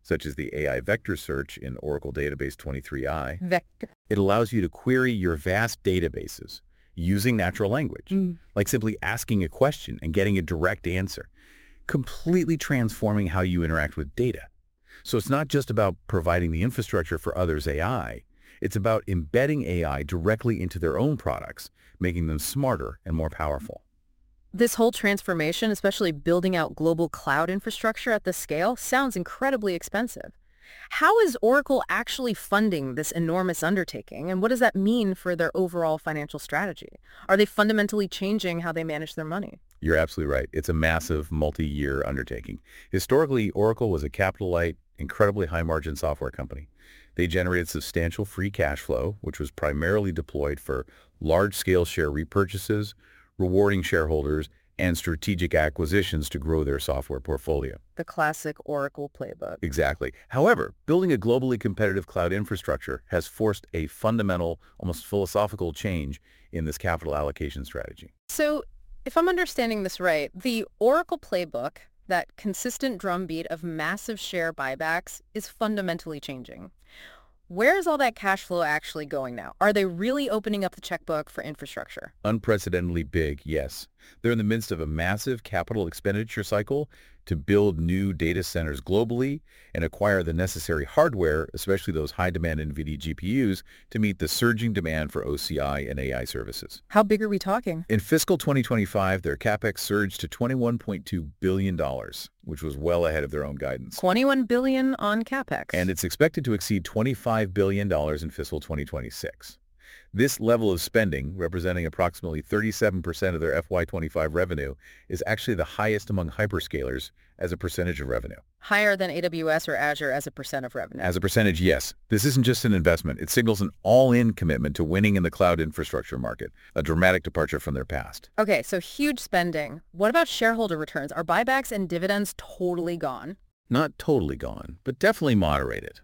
Speaker 2: such as the A I vector search in Oracle Database twenty-three i.
Speaker 1: Vector.
Speaker 2: It allows you to query your vast databases using natural language,
Speaker 1: Mm.
Speaker 2: like simply asking a question and getting a direct answer, completely transforming how you interact with data. So it's not just about providing the infrastructure for others' A I. It's about embedding A I directly into their own products, making them smarter and more powerful.
Speaker 1: This whole transformation, especially building out global cloud infrastructure at this scale, sounds incredibly expensive. How is Oracle actually funding this enormous undertaking, and what does that mean for their overall financial strategy? Are they fundamentally changing how they manage their money?
Speaker 2: You're absolutely right. It's a massive multi-year undertaking. Historically, Oracle was a capital-light, incredibly high-margin software company. They generated substantial free cash flow, which was primarily deployed for large-scale share repurchases, rewarding shareholders, and strategic acquisitions to grow their software portfolio.
Speaker 1: The classic Oracle playbook.
Speaker 2: Exactly. However, building a globally competitive cloud infrastructure has forced a fundamental, almost philosophical change in this capital allocation strategy.
Speaker 1: So, if I'm understanding this right, the Oracle playbook, that consistent drumbeat of massive share buybacks, is fundamentally changing. Where is all that cash flow actually going now? Are they really opening up the checkbook for infrastructure?
Speaker 2: Unprecedentedly big, yes. They're in the midst of a massive capital expenditure cycle to build new data centers globally and acquire the necessary hardware, especially those high-demand NVIDIA G P Us, to meet the surging demand for O C I and A I services.
Speaker 1: How big are we talking?
Speaker 2: In fiscal twenty twenty-five, their CapEx surged to twenty-one point two billion dollars, which was well ahead of their own guidance.
Speaker 1: twenty-one billion dollars on CapEx.
Speaker 2: And it's expected to exceed twenty-five billion dollars in fiscal twenty twenty-six. This level of spending, representing approximately thirty-seven percent of their F Y twenty-five revenue, is actually the highest among hyperscalers as a percentage of revenue.
Speaker 1: Higher than A W S or Azure as a percent of revenue.
Speaker 2: As a percentage, yes. This isn't just an investment. It signals an all-in commitment to winning in the cloud infrastructure market, a dramatic departure from their past.
Speaker 1: Okay, so huge spending. What about shareholder returns? Are buybacks and dividends totally gone?
Speaker 2: Not totally gone, but definitely moderated.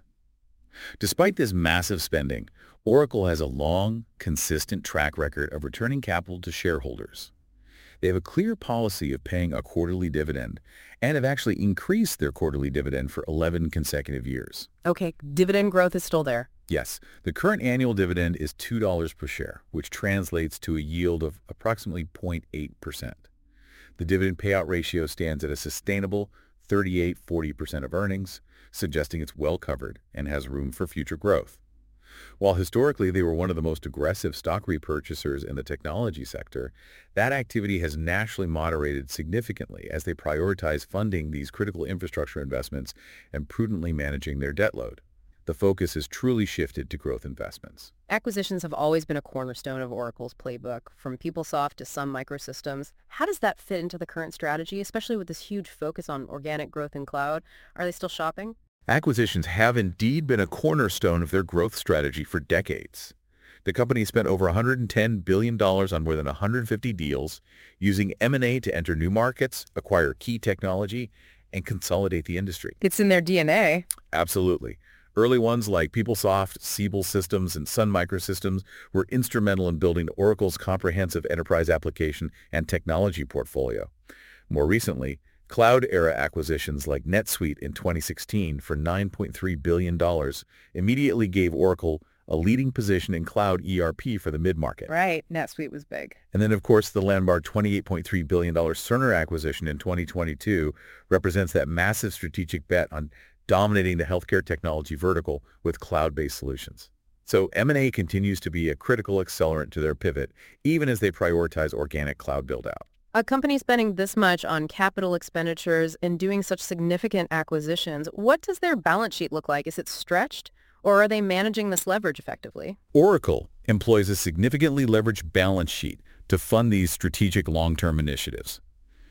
Speaker 2: Despite this massive spending, Oracle has a long, consistent track record of returning capital to shareholders. They have a clear policy of paying a quarterly dividend and have actually increased their quarterly dividend for eleven consecutive years.
Speaker 1: Okay, dividend growth is still there.
Speaker 2: Yes, the current annual dividend is two dollars per share, which translates to a yield of approximately zero point eight percent. The dividend payout ratio stands at a sustainable thirty-eight to forty percent of earnings, suggesting it's well covered and has room for future growth. While historically they were one of the most aggressive stock repurchasers in the technology sector, that activity has naturally moderated significantly as they prioritize funding these critical infrastructure investments and prudently managing their debt load. The focus has truly shifted to growth investments.
Speaker 1: Acquisitions have always been a cornerstone of Oracle's playbook, from PeopleSoft to Sun Microsystems. How does that fit into the current strategy, especially with this huge focus on organic growth in cloud? Are they still shopping?
Speaker 2: Acquisitions have indeed been a cornerstone of their growth strategy for decades. The company spent over one hundred ten billion dollars on more than one hundred fifty deals, using M and A to enter new markets, acquire key technology, and consolidate the industry.
Speaker 1: It's in their D N A.
Speaker 2: Absolutely. Early ones like PeopleSoft, Siebel Systems, and Sun Microsystems were instrumental in building Oracle's comprehensive enterprise application and technology portfolio. More recently, cloud-era acquisitions like NetSuite in twenty sixteen for nine point three billion dollars immediately gave Oracle a leading position in cloud E R P for the mid-market.
Speaker 1: Right, NetSuite was big.
Speaker 2: And then, of course, the landmark twenty-eight point three billion dollars Cerner acquisition in twenty twenty-two represents that massive strategic bet on dominating the healthcare technology vertical with cloud-based solutions. So M and A continues to be a critical accelerant to their pivot, even as they prioritize organic cloud build-out.
Speaker 1: A company spending this much on capital expenditures and doing such significant acquisitions, what does their balance sheet look like? Is it stretched, or are they managing this leverage effectively?
Speaker 2: Oracle employs a significantly leveraged balance sheet to fund these strategic long-term initiatives.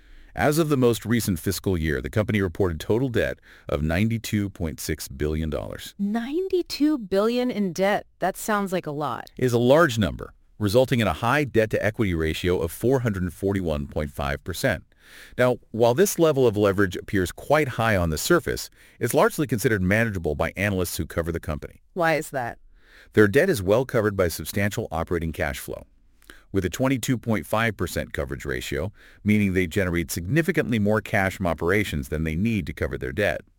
Speaker 2: As of the most recent fiscal year, the company reported total debt of ninety-two point six billion dollars.
Speaker 1: ninety-two billion dollars in debt. That sounds like a lot.
Speaker 2: It is a large number, resulting in a high debt-to-equity ratio of four hundred forty-one point five percent. Now, while this level of leverage appears quite high on the surface, it's largely considered manageable by analysts who cover the company.
Speaker 1: Why is that?
Speaker 2: Their debt is well covered by substantial operating cash flow, with a twenty-two point five percent coverage ratio, meaning they generate significantly more cash from operations than they need to cover their debt.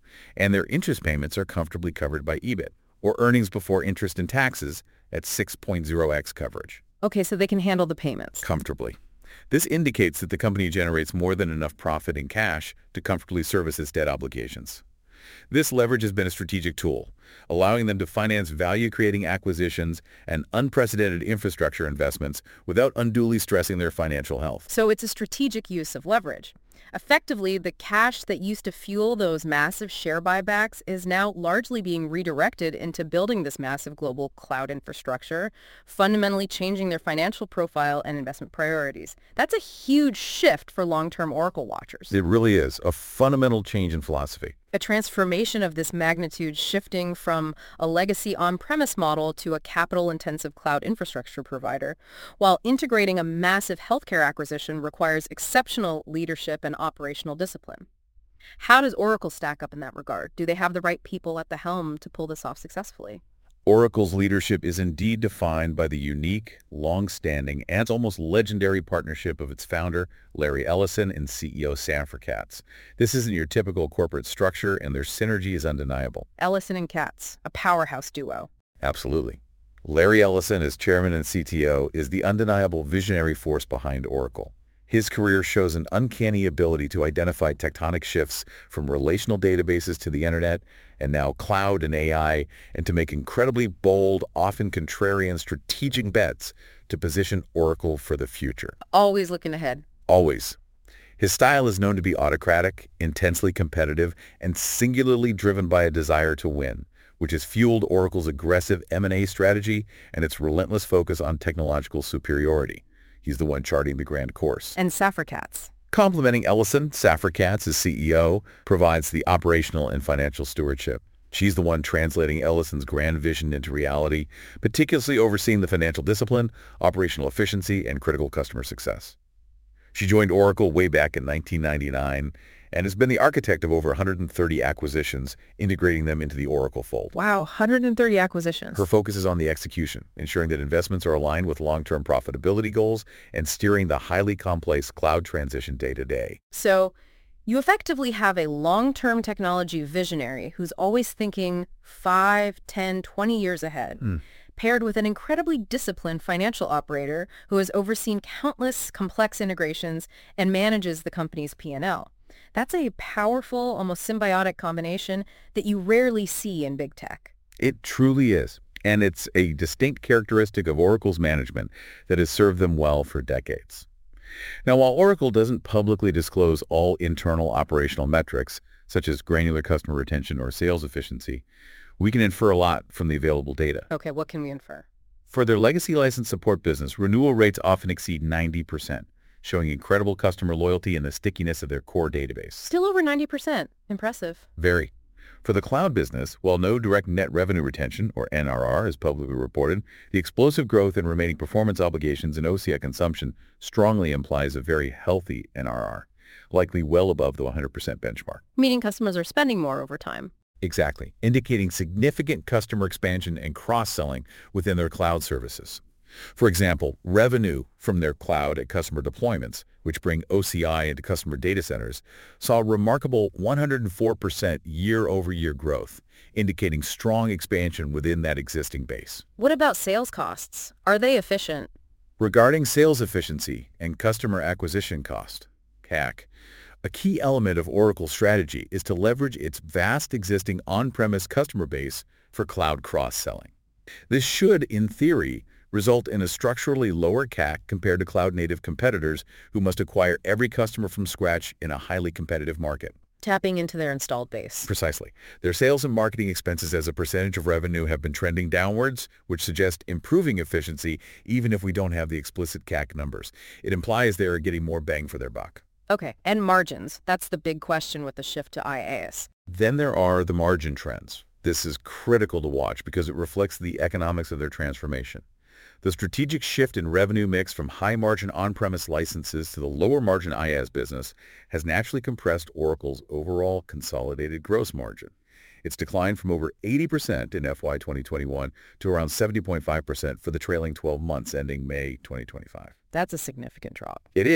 Speaker 2: and their interest payments are comfortably covered by E B I T, or earnings before interest and taxes, at six point oh x coverage.
Speaker 1: Okay, so they can handle the payments.
Speaker 2: Comfortably. This indicates that the company generates more than enough profit in cash to comfortably service its debt obligations. This leverage has been a strategic tool, allowing them to finance value-creating acquisitions and unprecedented infrastructure investments without unduly stressing their financial health.
Speaker 1: So it's a strategic use of leverage. Effectively, the cash that used to fuel those massive share buybacks is now largely being redirected into building this massive global cloud infrastructure, fundamentally changing their financial profile and investment priorities. That's a huge shift for long-term Oracle watchers.
Speaker 2: It really is a fundamental change in philosophy.
Speaker 1: A transformation of this magnitude, shifting from a legacy on-premise model to a capital-intensive cloud infrastructure provider, while integrating a massive healthcare acquisition requires exceptional leadership and operational discipline. How does Oracle stack up in that regard? Do they have the right people at the helm to pull this off successfully?
Speaker 2: Oracle's leadership is indeed defined by the unique, long-standing, and almost legendary partnership of its founder, Larry Ellison, and C E O Safra Catz. This isn't your typical corporate structure, and their synergy is undeniable.
Speaker 1: Ellison and Catz, a powerhouse duo.
Speaker 2: Absolutely. Larry Ellison, as chairman and C T O, is the undeniable visionary force behind Oracle. His career shows an uncanny ability to identify tectonic shifts from relational databases to the internet, and now cloud and A I, and to make incredibly bold, often contrarian strategic bets to position Oracle for the future.
Speaker 1: Always looking ahead.
Speaker 2: Always. His style is known to be autocratic, intensely competitive, and singularly driven by a desire to win, which has fueled Oracle's aggressive M and A strategy and its relentless focus on technological superiority. He's the one charting the grand course.
Speaker 1: And Safra Catz.
Speaker 2: Complementing Ellison, Safra Catz, as C E O, provides the operational and financial stewardship. She's the one translating Ellison's grand vision into reality, meticulously overseeing the financial discipline, operational efficiency, and critical customer success. She joined Oracle way back in nineteen ninety-nine and has been the architect of over one hundred thirty acquisitions, integrating them into the Oracle fold.
Speaker 1: Wow, one hundred thirty acquisitions.
Speaker 2: Her focus is on the execution, ensuring that investments are aligned with long-term profitability goals and steering the highly complex cloud transition day to day.
Speaker 1: So you effectively have a long-term technology visionary who's always thinking five, ten, twenty years ahead,
Speaker 2: Mm.
Speaker 1: paired with an incredibly disciplined financial operator who has overseen countless complex integrations and manages the company's P and L. That's a powerful, almost symbiotic combination that you rarely see in big tech.
Speaker 2: It truly is, and it's a distinct characteristic of Oracle's management that has served them well for decades. Now, while Oracle doesn't publicly disclose all internal operational metrics, such as granular customer retention or sales efficiency, we can infer a lot from the available data.
Speaker 1: Okay, what can we infer?
Speaker 2: For their legacy license support business, renewal rates often exceed ninety percent, showing incredible customer loyalty and the stickiness of their core database.
Speaker 1: Still over ninety percent. Impressive.
Speaker 2: Very. For the cloud business, while no direct net revenue retention, or N R R, is publicly reported, the explosive growth in remaining performance obligations and O C I consumption strongly implies a very healthy N R R, likely well above the one hundred percent benchmark.
Speaker 1: Meaning customers are spending more over time.
Speaker 2: Exactly, indicating significant customer expansion and cross-selling within their cloud services. For example, revenue from their cloud at customer deployments, which bring O C I into customer data centers, saw remarkable one hundred four percent year-over-year growth, indicating strong expansion within that existing base.
Speaker 1: What about sales costs? Are they efficient?
Speaker 2: Regarding sales efficiency and customer acquisition cost, C A C, a key element of Oracle's strategy is to leverage its vast existing on-premise customer base for cloud cross-selling. This should, in theory, result in a structurally lower C A C compared to cloud-native competitors who must acquire every customer from scratch in a highly competitive market.
Speaker 1: Tapping into their installed base.
Speaker 2: Precisely. Their sales and marketing expenses as a percentage of revenue have been trending downwards, which suggests improving efficiency even if we don't have the explicit C A C numbers. It implies they are getting more bang for their buck.
Speaker 1: Okay, and margins. That's the big question with the shift to IaaS.
Speaker 2: Then there are the margin trends. This is critical to watch because it reflects the economics of their transformation. The strategic shift in revenue mix from high-margin on-premise licenses to the lower-margin IaaS business has naturally compressed Oracle's overall consolidated gross margin. It's declined from over eighty percent in F Y twenty twenty-one to around seventy point five percent for the trailing twelve months ending May twenty twenty-five.
Speaker 1: That's a significant drop.
Speaker 2: It is,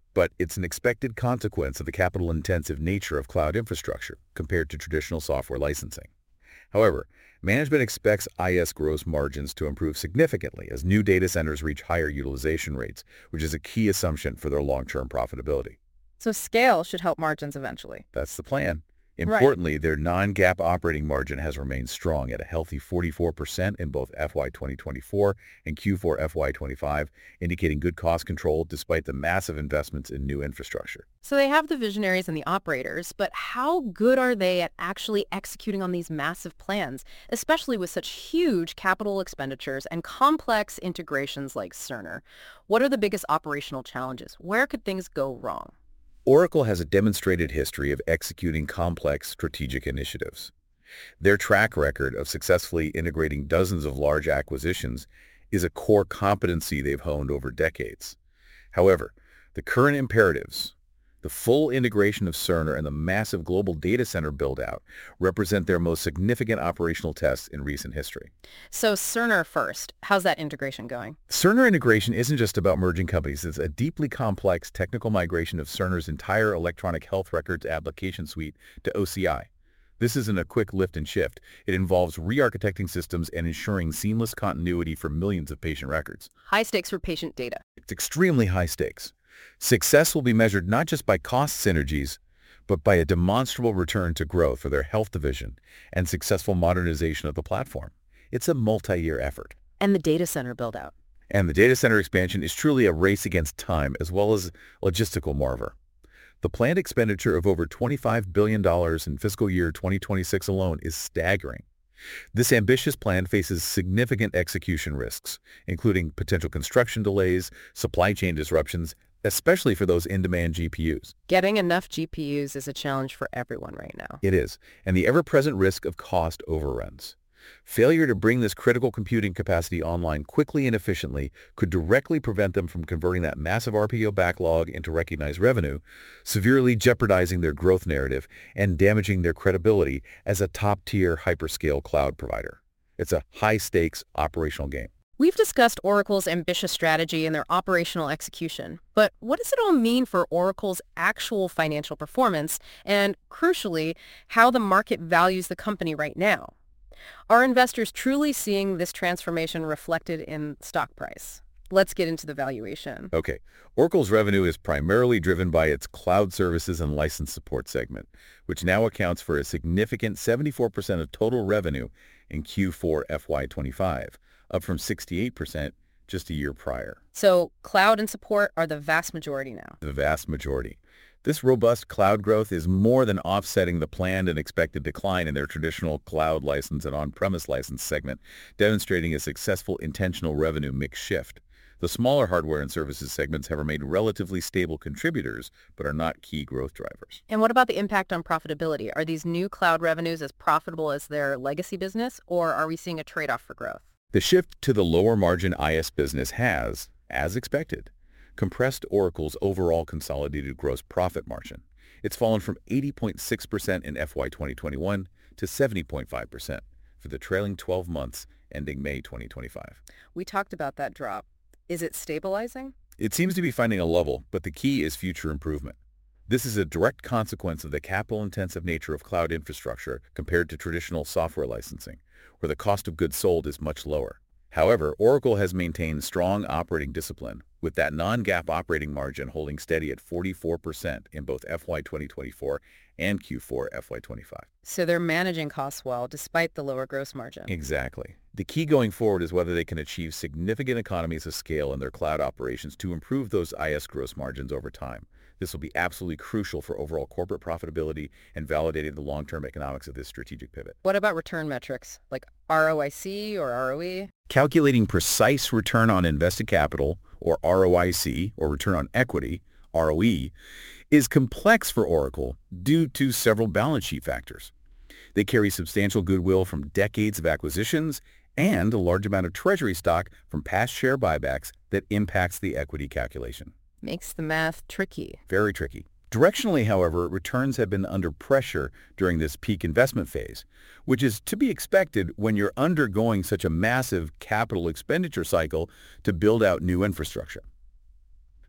Speaker 2: but it's an expected consequence of the capital-intensive nature of cloud infrastructure compared to traditional software licensing. However, management expects I S gross margins to improve significantly as new data centers reach higher utilization rates, which is a key assumption for their long-term profitability.
Speaker 1: So scale should help margins eventually.
Speaker 2: That's the plan.
Speaker 1: Right.
Speaker 2: Importantly, their non-GAAP operating margin has remained strong at a healthy forty-four percent in both F Y twenty twenty-four and Q four F Y twenty-five, indicating good cost control despite the massive investments in new infrastructure.
Speaker 1: So they have the visionaries and the operators, but how good are they at actually executing on these massive plans, especially with such huge capital expenditures and complex integrations like Cerner? What are the biggest operational challenges? Where could things go wrong?
Speaker 2: Oracle has a demonstrated history of executing complex strategic initiatives. Their track record of successfully integrating dozens of large acquisitions is a core competency they've honed over decades. However, the current imperatives, the full integration of Cerner and the massive global data center build-out represent their most significant operational tests in recent history.
Speaker 1: So Cerner first. How's that integration going?
Speaker 2: Cerner integration isn't just about merging companies. It's a deeply complex technical migration of Cerner's entire electronic health records application suite to O C I. This isn't a quick lift and shift. It involves re-architecting systems and ensuring seamless continuity for millions of patient records.
Speaker 1: High stakes for patient data.
Speaker 2: It's extremely high stakes. Success will be measured not just by cost synergies, but by a demonstrable return to growth for their health division and successful modernization of the platform. It's a multi-year effort.
Speaker 1: And the data center build-out.
Speaker 2: And the data center expansion is truly a race against time as well as logistical marvel. The planned expenditure of over twenty-five billion dollars in fiscal year twenty twenty-six alone is staggering. This ambitious plan faces significant execution risks, including potential construction delays, supply chain disruptions, especially for those in-demand G P Us.
Speaker 1: Getting enough G P Us is a challenge for everyone right now.
Speaker 2: It is, and the ever-present risk of cost overruns. Failure to bring this critical computing capacity online quickly and efficiently could directly prevent them from converting that massive R P O backlog into recognized revenue, severely jeopardizing their growth narrative and damaging their credibility as a top-tier hyperscale cloud provider. It's a high-stakes operational game.
Speaker 1: We've discussed Oracle's ambitious strategy and their operational execution, but what does it all mean for Oracle's actual financial performance and, crucially, how the market values the company right now? Are investors truly seeing this transformation reflected in stock price? Let's get into the valuation.
Speaker 2: Okay, Oracle's revenue is primarily driven by its cloud services and license support segment, which now accounts for a significant seventy-four percent of total revenue in Q four F Y twenty-five, up from sixty-eight percent just a year prior.
Speaker 1: So cloud and support are the vast majority now.
Speaker 2: The vast majority. This robust cloud growth is more than offsetting the planned and expected decline in their traditional cloud license and on-premise license segment, demonstrating a successful intentional revenue mix shift. The smaller hardware and services segments have remained relatively stable contributors, but are not key growth drivers.
Speaker 1: And what about the impact on profitability? Are these new cloud revenues as profitable as their legacy business, or are we seeing a trade-off for growth?
Speaker 2: The shift to the lower margin I S business has, as expected, compressed Oracle's overall consolidated gross profit margin. It's fallen from eighty point six percent in F Y twenty twenty-one to seventy point five percent for the trailing twelve months ending May twenty twenty-five.
Speaker 1: We talked about that drop. Is it stabilizing?
Speaker 2: It seems to be finding a level, but the key is future improvement. This is a direct consequence of the capital-intensive nature of cloud infrastructure compared to traditional software licensing, where the cost of goods sold is much lower. However, Oracle has maintained strong operating discipline, with that non-GAAP operating margin holding steady at forty-four percent in both F Y twenty twenty-four and Q four F Y twenty-five.
Speaker 1: So they're managing costs well, despite the lower gross margin.
Speaker 2: Exactly. The key going forward is whether they can achieve significant economies of scale in their cloud operations to improve those I S gross margins over time. This will be absolutely crucial for overall corporate profitability and validating the long-term economics of this strategic pivot.
Speaker 1: What about return metrics, like R O I C or R O E?
Speaker 2: Calculating precise return on invested capital, or R O I C, or return on equity, R O E, is complex for Oracle due to several balance sheet factors. They carry substantial goodwill from decades of acquisitions and a large amount of treasury stock from past share buybacks that impacts the equity calculation.
Speaker 1: Makes the math tricky.
Speaker 2: Very tricky. Directionally, however, returns have been under pressure during this peak investment phase, which is to be expected when you're undergoing such a massive capital expenditure cycle to build out new infrastructure.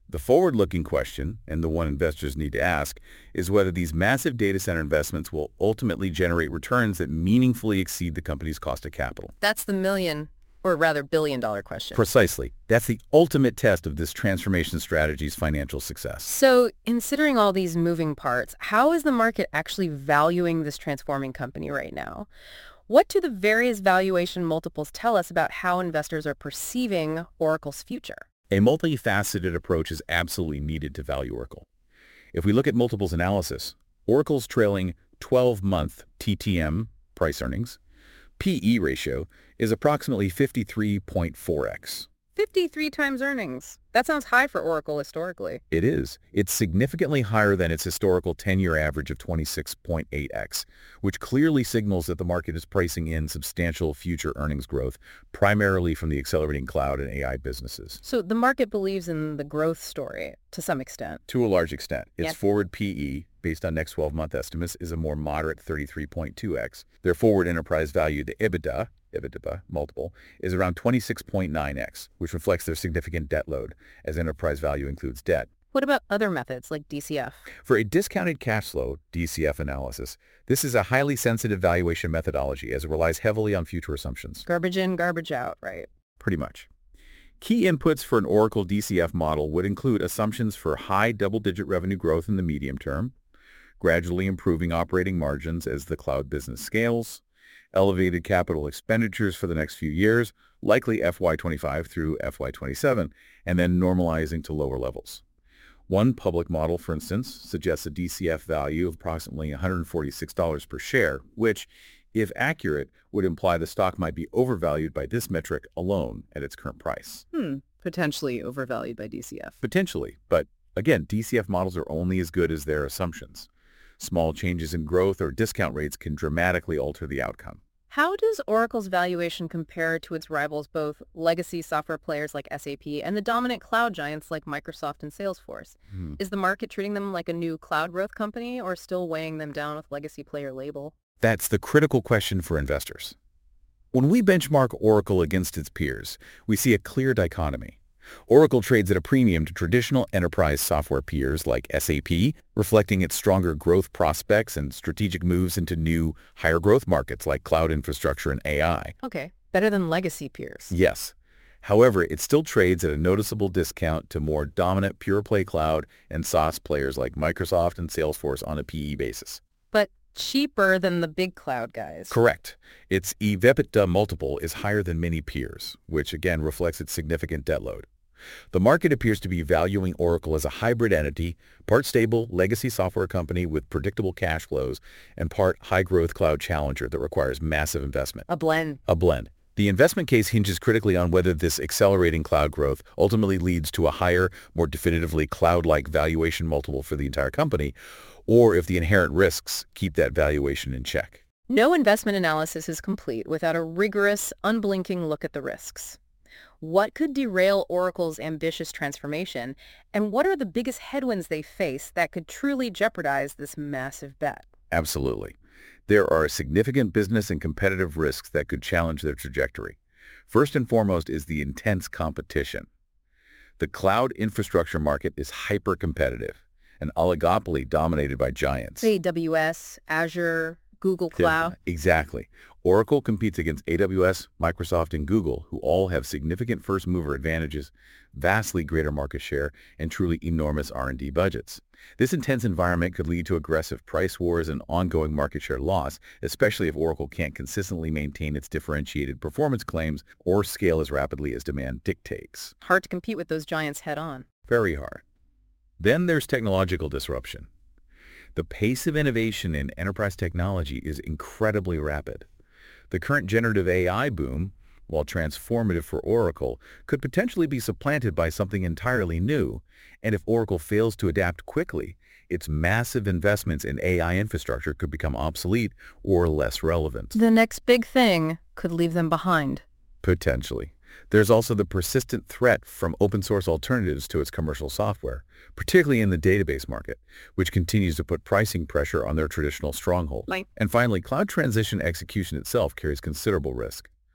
Speaker 2: The forward-looking question, and the one investors need to ask, is whether these massive data center investments will ultimately generate returns that meaningfully exceed the company's cost of capital.
Speaker 1: That's the million, or rather billion-dollar question.
Speaker 2: Precisely. That's the ultimate test of this transformation strategy's financial success.
Speaker 1: So, considering all these moving parts, how is the market actually valuing this transforming company right now? What do the various valuation multiples tell us about how investors are perceiving Oracle's future?
Speaker 2: A multifaceted approach is absolutely needed to value Oracle. If we look at multiples analysis, Oracle's trailing twelve-month T T M price earnings, P E ratio, is approximately fifty-three point four x.
Speaker 1: fifty-three times earnings. That sounds high for Oracle historically.
Speaker 2: It is. It's significantly higher than its historical ten-year average of twenty-six point eight x, which clearly signals that the market is pricing in substantial future earnings growth, primarily from the accelerating cloud and A I businesses.
Speaker 1: So the market believes in the growth story to some extent.
Speaker 2: To a large extent. Its
Speaker 1: Yes.
Speaker 2: forward P E, based on next twelve-month estimates, is a more moderate thirty-three point two x. Their forward enterprise value to EBITDA, EBITDA multiple, is around twenty-six point nine x, which reflects their significant debt load, as enterprise value includes debt.
Speaker 1: What about other methods like D C F?
Speaker 2: For a discounted cash flow, D C F analysis, this is a highly sensitive valuation methodology as it relies heavily on future assumptions.
Speaker 1: Garbage in, garbage out, right?
Speaker 2: Pretty much. Key inputs for an Oracle D C F model would include assumptions for high double-digit revenue growth in the medium term, gradually improving operating margins as the cloud business scales, elevated capital expenditures for the next few years, likely F Y twenty-five through F Y twenty-seven, and then normalizing to lower levels. One public model, for instance, suggests a D C F value of approximately one hundred forty-six dollars per share, which, if accurate, would imply the stock might be overvalued by this metric alone at its current price.
Speaker 1: Hmm. Potentially overvalued by D C F.
Speaker 2: Potentially, but again, D C F models are only as good as their assumptions. Small changes in growth or discount rates can dramatically alter the outcome.
Speaker 1: How does Oracle's valuation compare to its rivals, both legacy software players like S A P and the dominant cloud giants like Microsoft and Salesforce?
Speaker 2: Hmm.
Speaker 1: Is the market treating them like a new cloud growth company or still weighing them down with legacy player label?
Speaker 2: That's the critical question for investors. When we benchmark Oracle against its peers, we see a clear dichotomy. Oracle trades at a premium to traditional enterprise software peers like S A P, reflecting its stronger growth prospects and strategic moves into new, higher growth markets like cloud infrastructure and A I.
Speaker 1: Okay, better than legacy peers.
Speaker 2: Yes. However, it still trades at a noticeable discount to more dominant pure-play cloud and SaaS players like Microsoft and Salesforce on a P E basis.
Speaker 1: But cheaper than the big cloud guys.
Speaker 2: Correct. Its EBITDA multiple is higher than many peers, which again reflects its significant debt load. The market appears to be valuing Oracle as a hybrid entity, part stable legacy software company with predictable cash flows, and part high-growth cloud challenger that requires massive investment.
Speaker 1: A blend.
Speaker 2: A blend. The investment case hinges critically on whether this accelerating cloud growth ultimately leads to a higher, more definitively cloud-like valuation multiple for the entire company, or if the inherent risks keep that valuation in check.
Speaker 1: No investment analysis is complete without a rigorous, unblinking look at the risks. What could derail Oracle's ambitious transformation, and what are the biggest headwinds they face that could truly jeopardize this massive bet?
Speaker 2: Absolutely. There are significant business and competitive risks that could challenge their trajectory. First and foremost is the intense competition. The cloud infrastructure market is hyper-competitive, an oligopoly dominated by giants.
Speaker 1: A W S, Azure, Google Cloud.
Speaker 2: Exactly. Oracle competes against A W S, Microsoft, and Google, who all have significant first-mover advantages, vastly greater market share, and truly enormous R and D budgets. This intense environment could lead to aggressive price wars and ongoing market share loss, especially if Oracle can't consistently maintain its differentiated performance claims or scale as rapidly as demand dictates.
Speaker 1: Hard to compete with those giants head-on.
Speaker 2: Very hard. Then there's technological disruption. The pace of innovation in enterprise technology is incredibly rapid. The current generative A I boom, while transformative for Oracle, could potentially be supplanted by something entirely new, and if Oracle fails to adapt quickly, its massive investments in A I infrastructure could become obsolete or less relevant.
Speaker 1: The next big thing could leave them behind.
Speaker 2: Potentially. There's also the persistent threat from open-source alternatives to its commercial software, particularly in the database market, which continues to put pricing pressure on their traditional stronghold.
Speaker 1: Right.
Speaker 2: And finally, cloud transition execution itself carries considerable risk.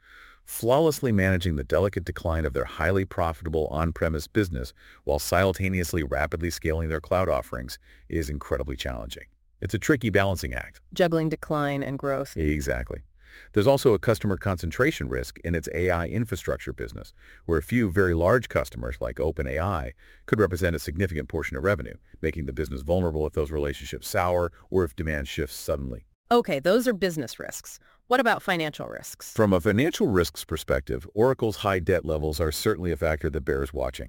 Speaker 2: Flawlessly managing the delicate decline of their highly profitable on-premise business while simultaneously rapidly scaling their cloud offerings is incredibly challenging. It's a tricky balancing act.
Speaker 1: Juggling decline and growth.
Speaker 2: Exactly. There's also a customer concentration risk in its A I infrastructure business, where a few very large customers like OpenAI could represent a significant portion of revenue, making the business vulnerable if those relationships sour or if demand shifts suddenly.
Speaker 1: Okay, those are business risks. What about financial risks?
Speaker 2: From a financial risks perspective, Oracle's high debt levels are certainly a factor that bears watching.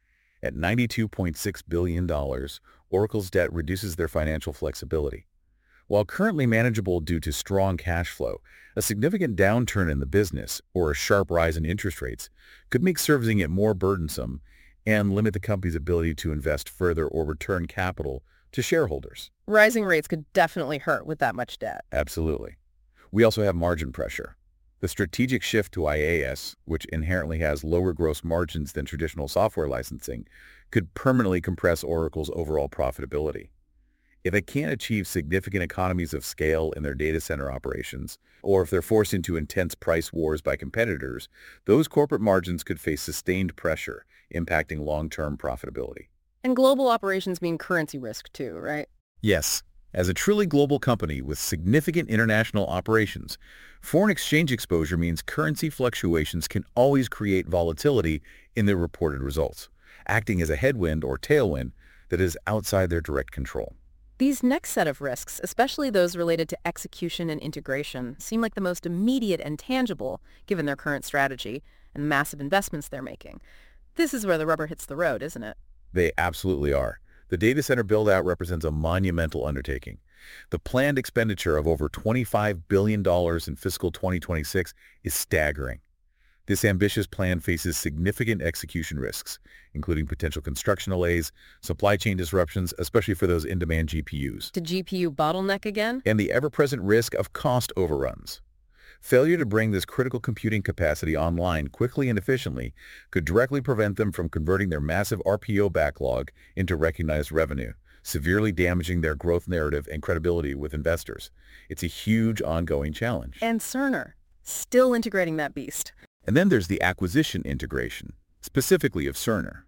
Speaker 2: At ninety-two point six billion dollars, Oracle's debt reduces their financial flexibility. While currently manageable due to strong cash flow, a significant downturn in the business or a sharp rise in interest rates could make servicing it more burdensome and limit the company's ability to invest further or return capital to shareholders.
Speaker 1: Rising rates could definitely hurt with that much debt.
Speaker 2: Absolutely. We also have margin pressure. The strategic shift to IaaS, which inherently has lower gross margins than traditional software licensing, could permanently compress Oracle's overall profitability. If it can't achieve significant economies of scale in their data center operations, or if they're forced into intense price wars by competitors, those corporate margins could face sustained pressure, impacting long-term profitability.
Speaker 1: And global operations mean currency risk too, right?
Speaker 2: Yes. As a truly global company with significant international operations, foreign exchange exposure means currency fluctuations can always create volatility in their reported results, acting as a headwind or tailwind that is outside their direct control.
Speaker 1: These next set of risks, especially those related to execution and integration, seem like the most immediate and tangible given their current strategy and massive investments they're making. This is where the rubber hits the road, isn't it?
Speaker 2: They absolutely are. The data center build-out represents a monumental undertaking. The planned expenditure of over twenty-five billion dollars in fiscal twenty twenty-six is staggering. This ambitious plan faces significant execution risks, including potential construction delays, supply chain disruptions, especially for those in-demand G P Us,
Speaker 1: To G P U bottleneck again?
Speaker 2: and the ever-present risk of cost overruns. Failure to bring this critical computing capacity online quickly and efficiently could directly prevent them from converting their massive R P O backlog into recognized revenue, severely damaging their growth narrative and credibility with investors. It's a huge ongoing challenge.
Speaker 1: And Cerner, still integrating that beast.
Speaker 2: And then there's the acquisition integration, specifically of Cerner.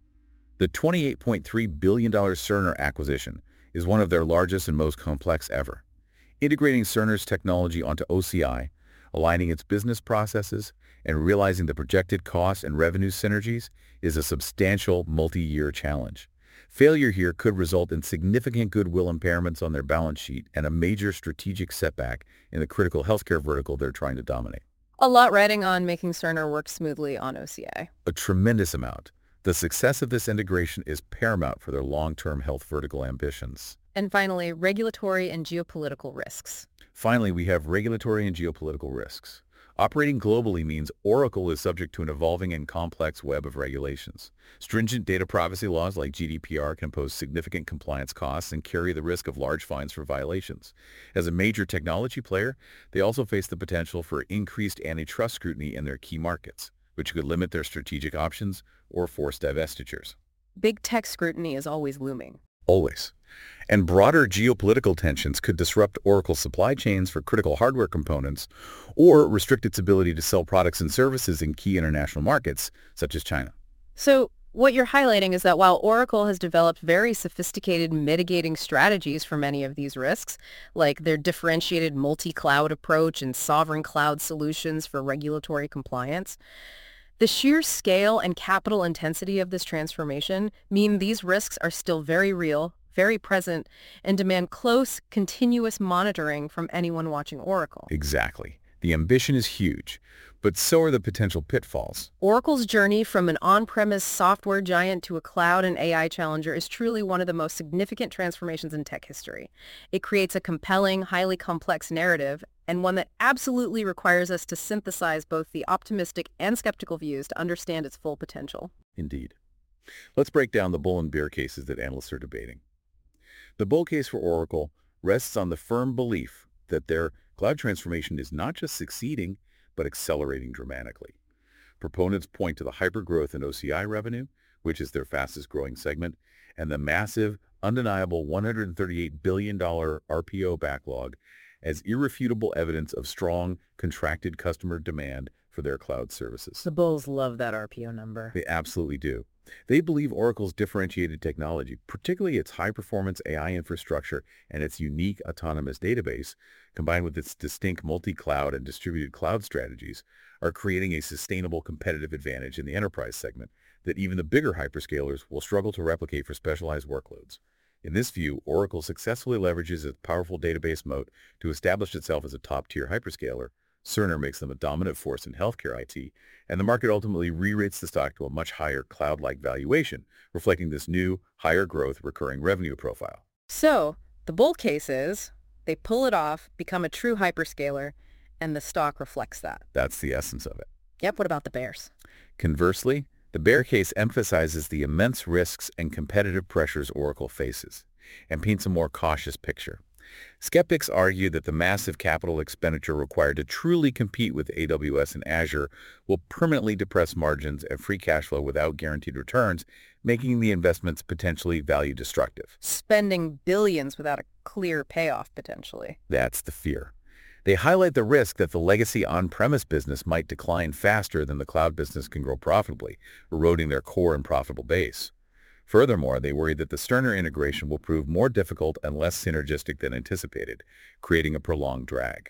Speaker 2: The twenty-eight point three billion dollars Cerner acquisition is one of their largest and most complex ever. Integrating Cerner's technology onto O C I, aligning its business processes, and realizing the projected cost and revenue synergies is a substantial multi-year challenge. Failure here could result in significant goodwill impairments on their balance sheet and a major strategic setback in the critical healthcare vertical they're trying to dominate.
Speaker 1: A lot riding on making Cerner work smoothly on O C I.
Speaker 2: A tremendous amount. The success of this integration is paramount for their long-term health vertical ambitions.
Speaker 1: And finally, regulatory and geopolitical risks.
Speaker 2: Finally, we have regulatory and geopolitical risks. Operating globally means Oracle is subject to an evolving and complex web of regulations. Stringent data privacy laws like G D P R can impose significant compliance costs and carry the risk of large fines for violations. As a major technology player, they also face the potential for increased antitrust scrutiny in their key markets, which could limit their strategic options or force divestitures.
Speaker 1: Big tech scrutiny is always looming.
Speaker 2: Always. And broader geopolitical tensions could disrupt Oracle's supply chains for critical hardware components or restrict its ability to sell products and services in key international markets, such as China.
Speaker 1: So what you're highlighting is that while Oracle has developed very sophisticated mitigating strategies for many of these risks, like their differentiated multi-cloud approach and sovereign cloud solutions for regulatory compliance, the sheer scale and capital intensity of this transformation mean these risks are still very real, very present, and demand close, continuous monitoring from anyone watching Oracle.
Speaker 2: Exactly. The ambition is huge, but so are the potential pitfalls.
Speaker 1: Oracle's journey from an on-premise software giant to a cloud and A I challenger is truly one of the most significant transformations in tech history. It creates a compelling, highly complex narrative, and one that absolutely requires us to synthesize both the optimistic and skeptical views to understand its full potential.
Speaker 2: Indeed. Let's break down the bull and bear cases that analysts are debating. The bull case for Oracle rests on the firm belief that their cloud transformation is not just succeeding, but accelerating dramatically. Proponents point to the hypergrowth in O C I revenue, which is their fastest growing segment, and the massive, undeniable one hundred thirty-eight billion dollars R P O backlog as irrefutable evidence of strong, contracted customer demand for their cloud services.
Speaker 1: The bulls love that R P O number.
Speaker 2: They absolutely do. They believe Oracle's differentiated technology, particularly its high-performance A I infrastructure and its unique autonomous database, combined with its distinct multi-cloud and distributed cloud strategies, are creating a sustainable competitive advantage in the enterprise segment that even the bigger hyperscalers will struggle to replicate for specialized workloads. In this view, Oracle successfully leverages its powerful database moat to establish itself as a top-tier hyperscaler. Cerner makes them a dominant force in healthcare I T, and the market ultimately re-rates the stock to a much higher cloud-like valuation, reflecting this new, higher-growth recurring revenue profile.
Speaker 1: So, the bull case is they pull it off, become a true hyperscaler, and the stock reflects that.
Speaker 2: That's the essence of it.
Speaker 1: Yep, what about the bears?
Speaker 2: Conversely, the bear case emphasizes the immense risks and competitive pressures Oracle faces, and paints a more cautious picture. Skeptics argue that the massive capital expenditure required to truly compete with A W S and Azure will permanently depress margins and free cash flow without guaranteed returns, making the investments potentially value destructive.
Speaker 1: Spending billions without a clear payoff, potentially.
Speaker 2: That's the fear. They highlight the risk that the legacy on-premise business might decline faster than the cloud business can grow profitably, eroding their core and profitable base. Furthermore, they worry that the Cerner integration will prove more difficult and less synergistic than anticipated, creating a prolonged drag.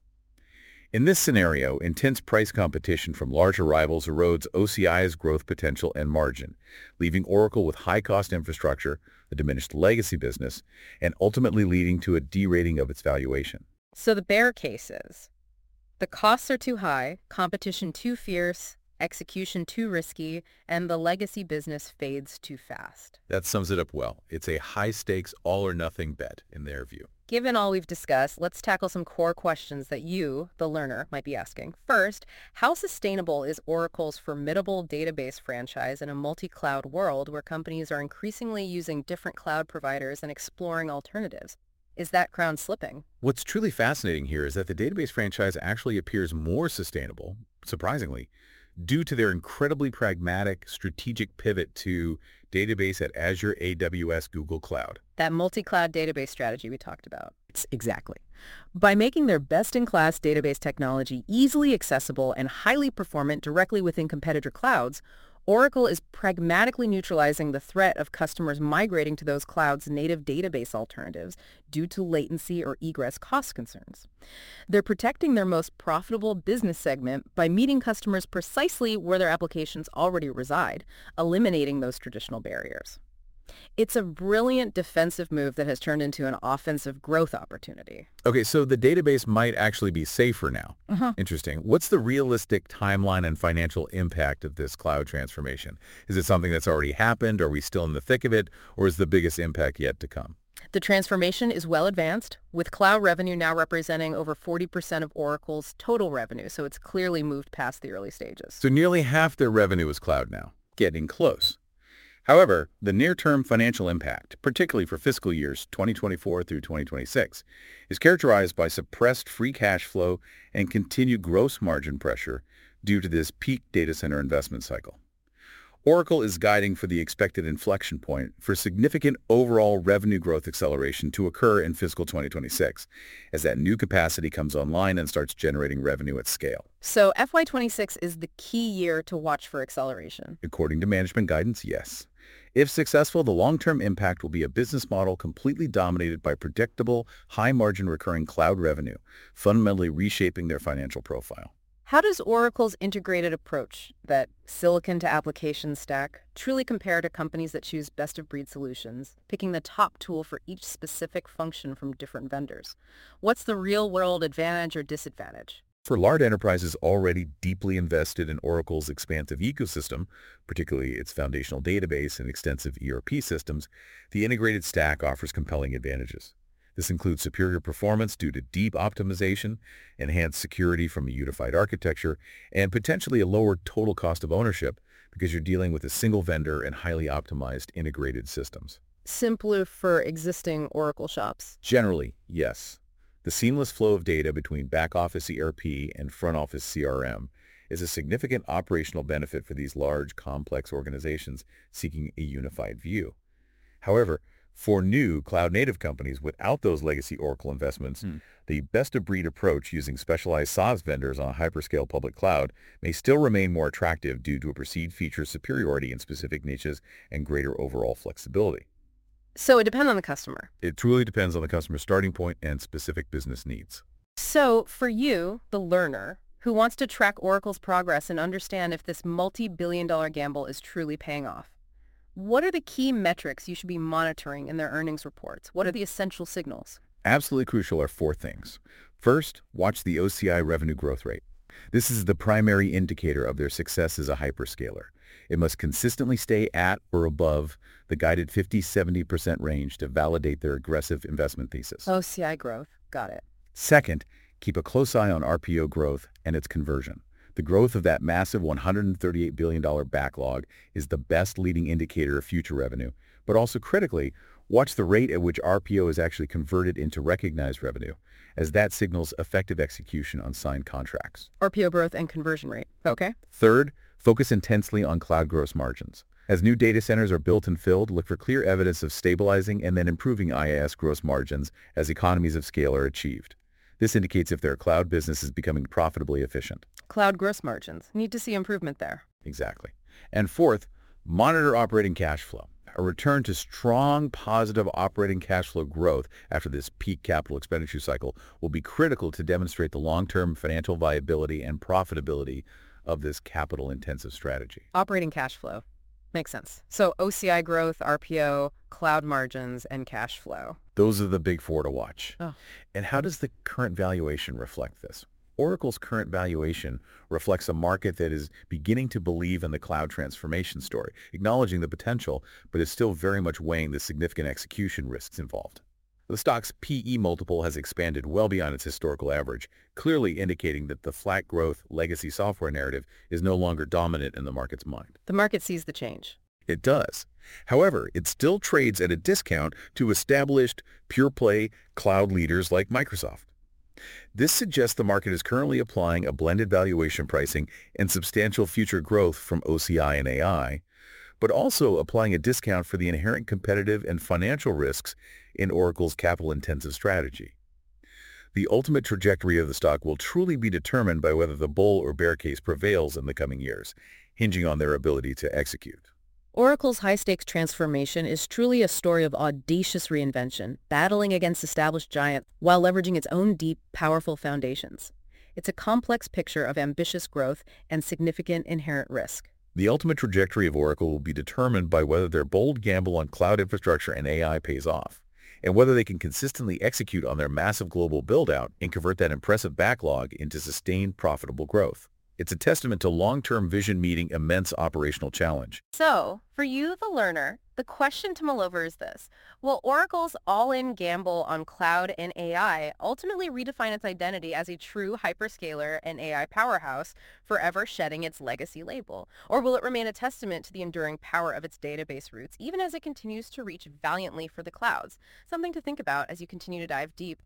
Speaker 2: In this scenario, intense price competition from larger rivals erodes O C I's growth potential and margin, leaving Oracle with high-cost infrastructure, a diminished legacy business, and ultimately leading to a derating of its valuation.
Speaker 1: So the bear case is the costs are too high, competition too fierce, execution too risky, and the legacy business fades too fast.
Speaker 2: That sums it up well. It's a high-stakes, all-or-nothing bet in their view.
Speaker 1: Given all we've discussed, let's tackle some core questions that you, the learner, might be asking. First, how sustainable is Oracle's formidable database franchise in a multi-cloud world where companies are increasingly using different cloud providers and exploring alternatives? Is that crown slipping?
Speaker 2: What's truly fascinating here is that the database franchise actually appears more sustainable, surprisingly, due to their incredibly pragmatic, strategic pivot to database at Azure, A W S, Google Cloud.
Speaker 1: That multi-cloud database strategy we talked about.
Speaker 3: Exactly. By making their best-in-class database technology easily accessible and highly performant directly within competitor clouds, Oracle is pragmatically neutralizing the threat of customers migrating to those clouds' native database alternatives due to latency or egress cost concerns. They're protecting their most profitable business segment by meeting customers precisely where their applications already reside, eliminating those traditional barriers. It's a brilliant defensive move that has turned into an offensive growth opportunity.
Speaker 2: Okay, so the database might actually be safer now.
Speaker 3: Uh-huh.
Speaker 2: Interesting. What's the realistic timeline and financial impact of this cloud transformation? Is it something that's already happened? Are we still in the thick of it? Or is the biggest impact yet to come?
Speaker 1: The transformation is well advanced, with cloud revenue now representing over forty percent of Oracle's total revenue, so it's clearly moved past the early stages.
Speaker 2: So nearly half their revenue is cloud now. Getting close. However, the near-term financial impact, particularly for fiscal years twenty twenty-four through twenty twenty-six, is characterized by suppressed free cash flow and continued gross margin pressure due to this peak data center investment cycle. Oracle is guiding for the expected inflection point for significant overall revenue growth acceleration to occur in fiscal twenty twenty-six, as that new capacity comes online and starts generating revenue at scale.
Speaker 1: So F Y twenty-six is the key year to watch for acceleration.
Speaker 2: According to management guidance, yes. If successful, the long-term impact will be a business model completely dominated by predictable, high-margin recurring cloud revenue, fundamentally reshaping their financial profile.
Speaker 1: How does Oracle's integrated approach, that silicon to application stack, truly compare to companies that choose best-of-breed solutions, picking the top tool for each specific function from different vendors? What's the real-world advantage or disadvantage?
Speaker 2: For large enterprises already deeply invested in Oracle's expansive ecosystem, particularly its foundational database and extensive E R P systems, the integrated stack offers compelling advantages. This includes superior performance due to deep optimization, enhanced security from a unified architecture, and potentially a lower total cost of ownership because you're dealing with a single vendor and highly optimized integrated systems.
Speaker 1: Simpler for existing Oracle shops.
Speaker 2: Generally, yes. The seamless flow of data between back-office E R P and front-office C R M is a significant operational benefit for these large, complex organizations seeking a unified view. However, For new cloud-native companies without those legacy Oracle investments,
Speaker 3: Hmm.
Speaker 2: the best-of-breed approach using specialized SaaS vendors on a hyperscale public cloud may still remain more attractive due to a perceived feature superiority in specific niches and greater overall flexibility.
Speaker 1: So it depends on the customer.
Speaker 2: It truly depends on the customer's starting point and specific business needs.
Speaker 1: So for you, the learner, who wants to track Oracle's progress and understand if this multi-billion dollar gamble is truly paying off, what are the key metrics you should be monitoring in their earnings reports? What are the essential signals?
Speaker 2: Absolutely crucial are four things. First, watch the O C I revenue growth rate. This is the primary indicator of their success as a hyperscaler. It must consistently stay at or above the guided fifty to seventy percent range to validate their aggressive investment thesis.
Speaker 1: O C I growth. Got it.
Speaker 2: Second, keep a close eye on R P O growth and its conversion. The growth of that massive one hundred thirty-eight billion dollars backlog is the best leading indicator of future revenue, but also critically, watch the rate at which R P O is actually converted into recognized revenue, as that signals effective execution on signed contracts.
Speaker 1: R P O growth and conversion rate. Okay.
Speaker 2: Third, focus intensely on cloud gross margins. As new data centers are built and filled, look for clear evidence of stabilizing and then improving I A S gross margins as economies of scale are achieved. This indicates if their cloud business is becoming profitably efficient.
Speaker 1: Cloud gross margins. Need to see improvement there.
Speaker 2: Exactly. And fourth, monitor operating cash flow. A return to strong positive operating cash flow growth after this peak capital expenditure cycle will be critical to demonstrate the long-term financial viability and profitability of this capital-intensive strategy.
Speaker 1: Operating cash flow. Makes sense. So O C I growth, R P O, cloud margins, and cash flow.
Speaker 2: Those are the big four to watch.
Speaker 1: Oh.
Speaker 2: And how does the current valuation reflect this? Oracle's current valuation reflects a market that is beginning to believe in the cloud transformation story, acknowledging the potential, but is still very much weighing the significant execution risks involved. The stock's P E multiple has expanded well beyond its historical average, clearly indicating that the flat growth legacy software narrative is no longer dominant in the market's mind.
Speaker 1: The market sees the change.
Speaker 2: It does. However, it still trades at a discount to established, pure-play cloud leaders like Microsoft. This suggests the market is currently applying a blended valuation pricing and substantial future growth from O C I and A I, but also applying a discount for the inherent competitive and financial risks in Oracle's capital-intensive strategy. The ultimate trajectory of the stock will truly be determined by whether the bull or bear case prevails in the coming years, hinging on their ability to execute.
Speaker 1: Oracle's high-stakes transformation is truly a story of audacious reinvention, battling against established giants while leveraging its own deep, powerful foundations. It's a complex picture of ambitious growth and significant inherent risk.
Speaker 2: The ultimate trajectory of Oracle will be determined by whether their bold gamble on cloud infrastructure and A I pays off, and whether they can consistently execute on their massive global build-out and convert that impressive backlog into sustained profitable growth. It's a testament to long-term vision meeting immense operational challenge.
Speaker 1: So, for you, the learner, the question to mull over is this. Will Oracle's all-in gamble on cloud and A I ultimately redefine its identity as a true hyperscaler and A I powerhouse, forever shedding its legacy label? Or will it remain a testament to the enduring power of its database roots, even as it continues to reach valiantly for the clouds? Something to think about as you continue to dive deep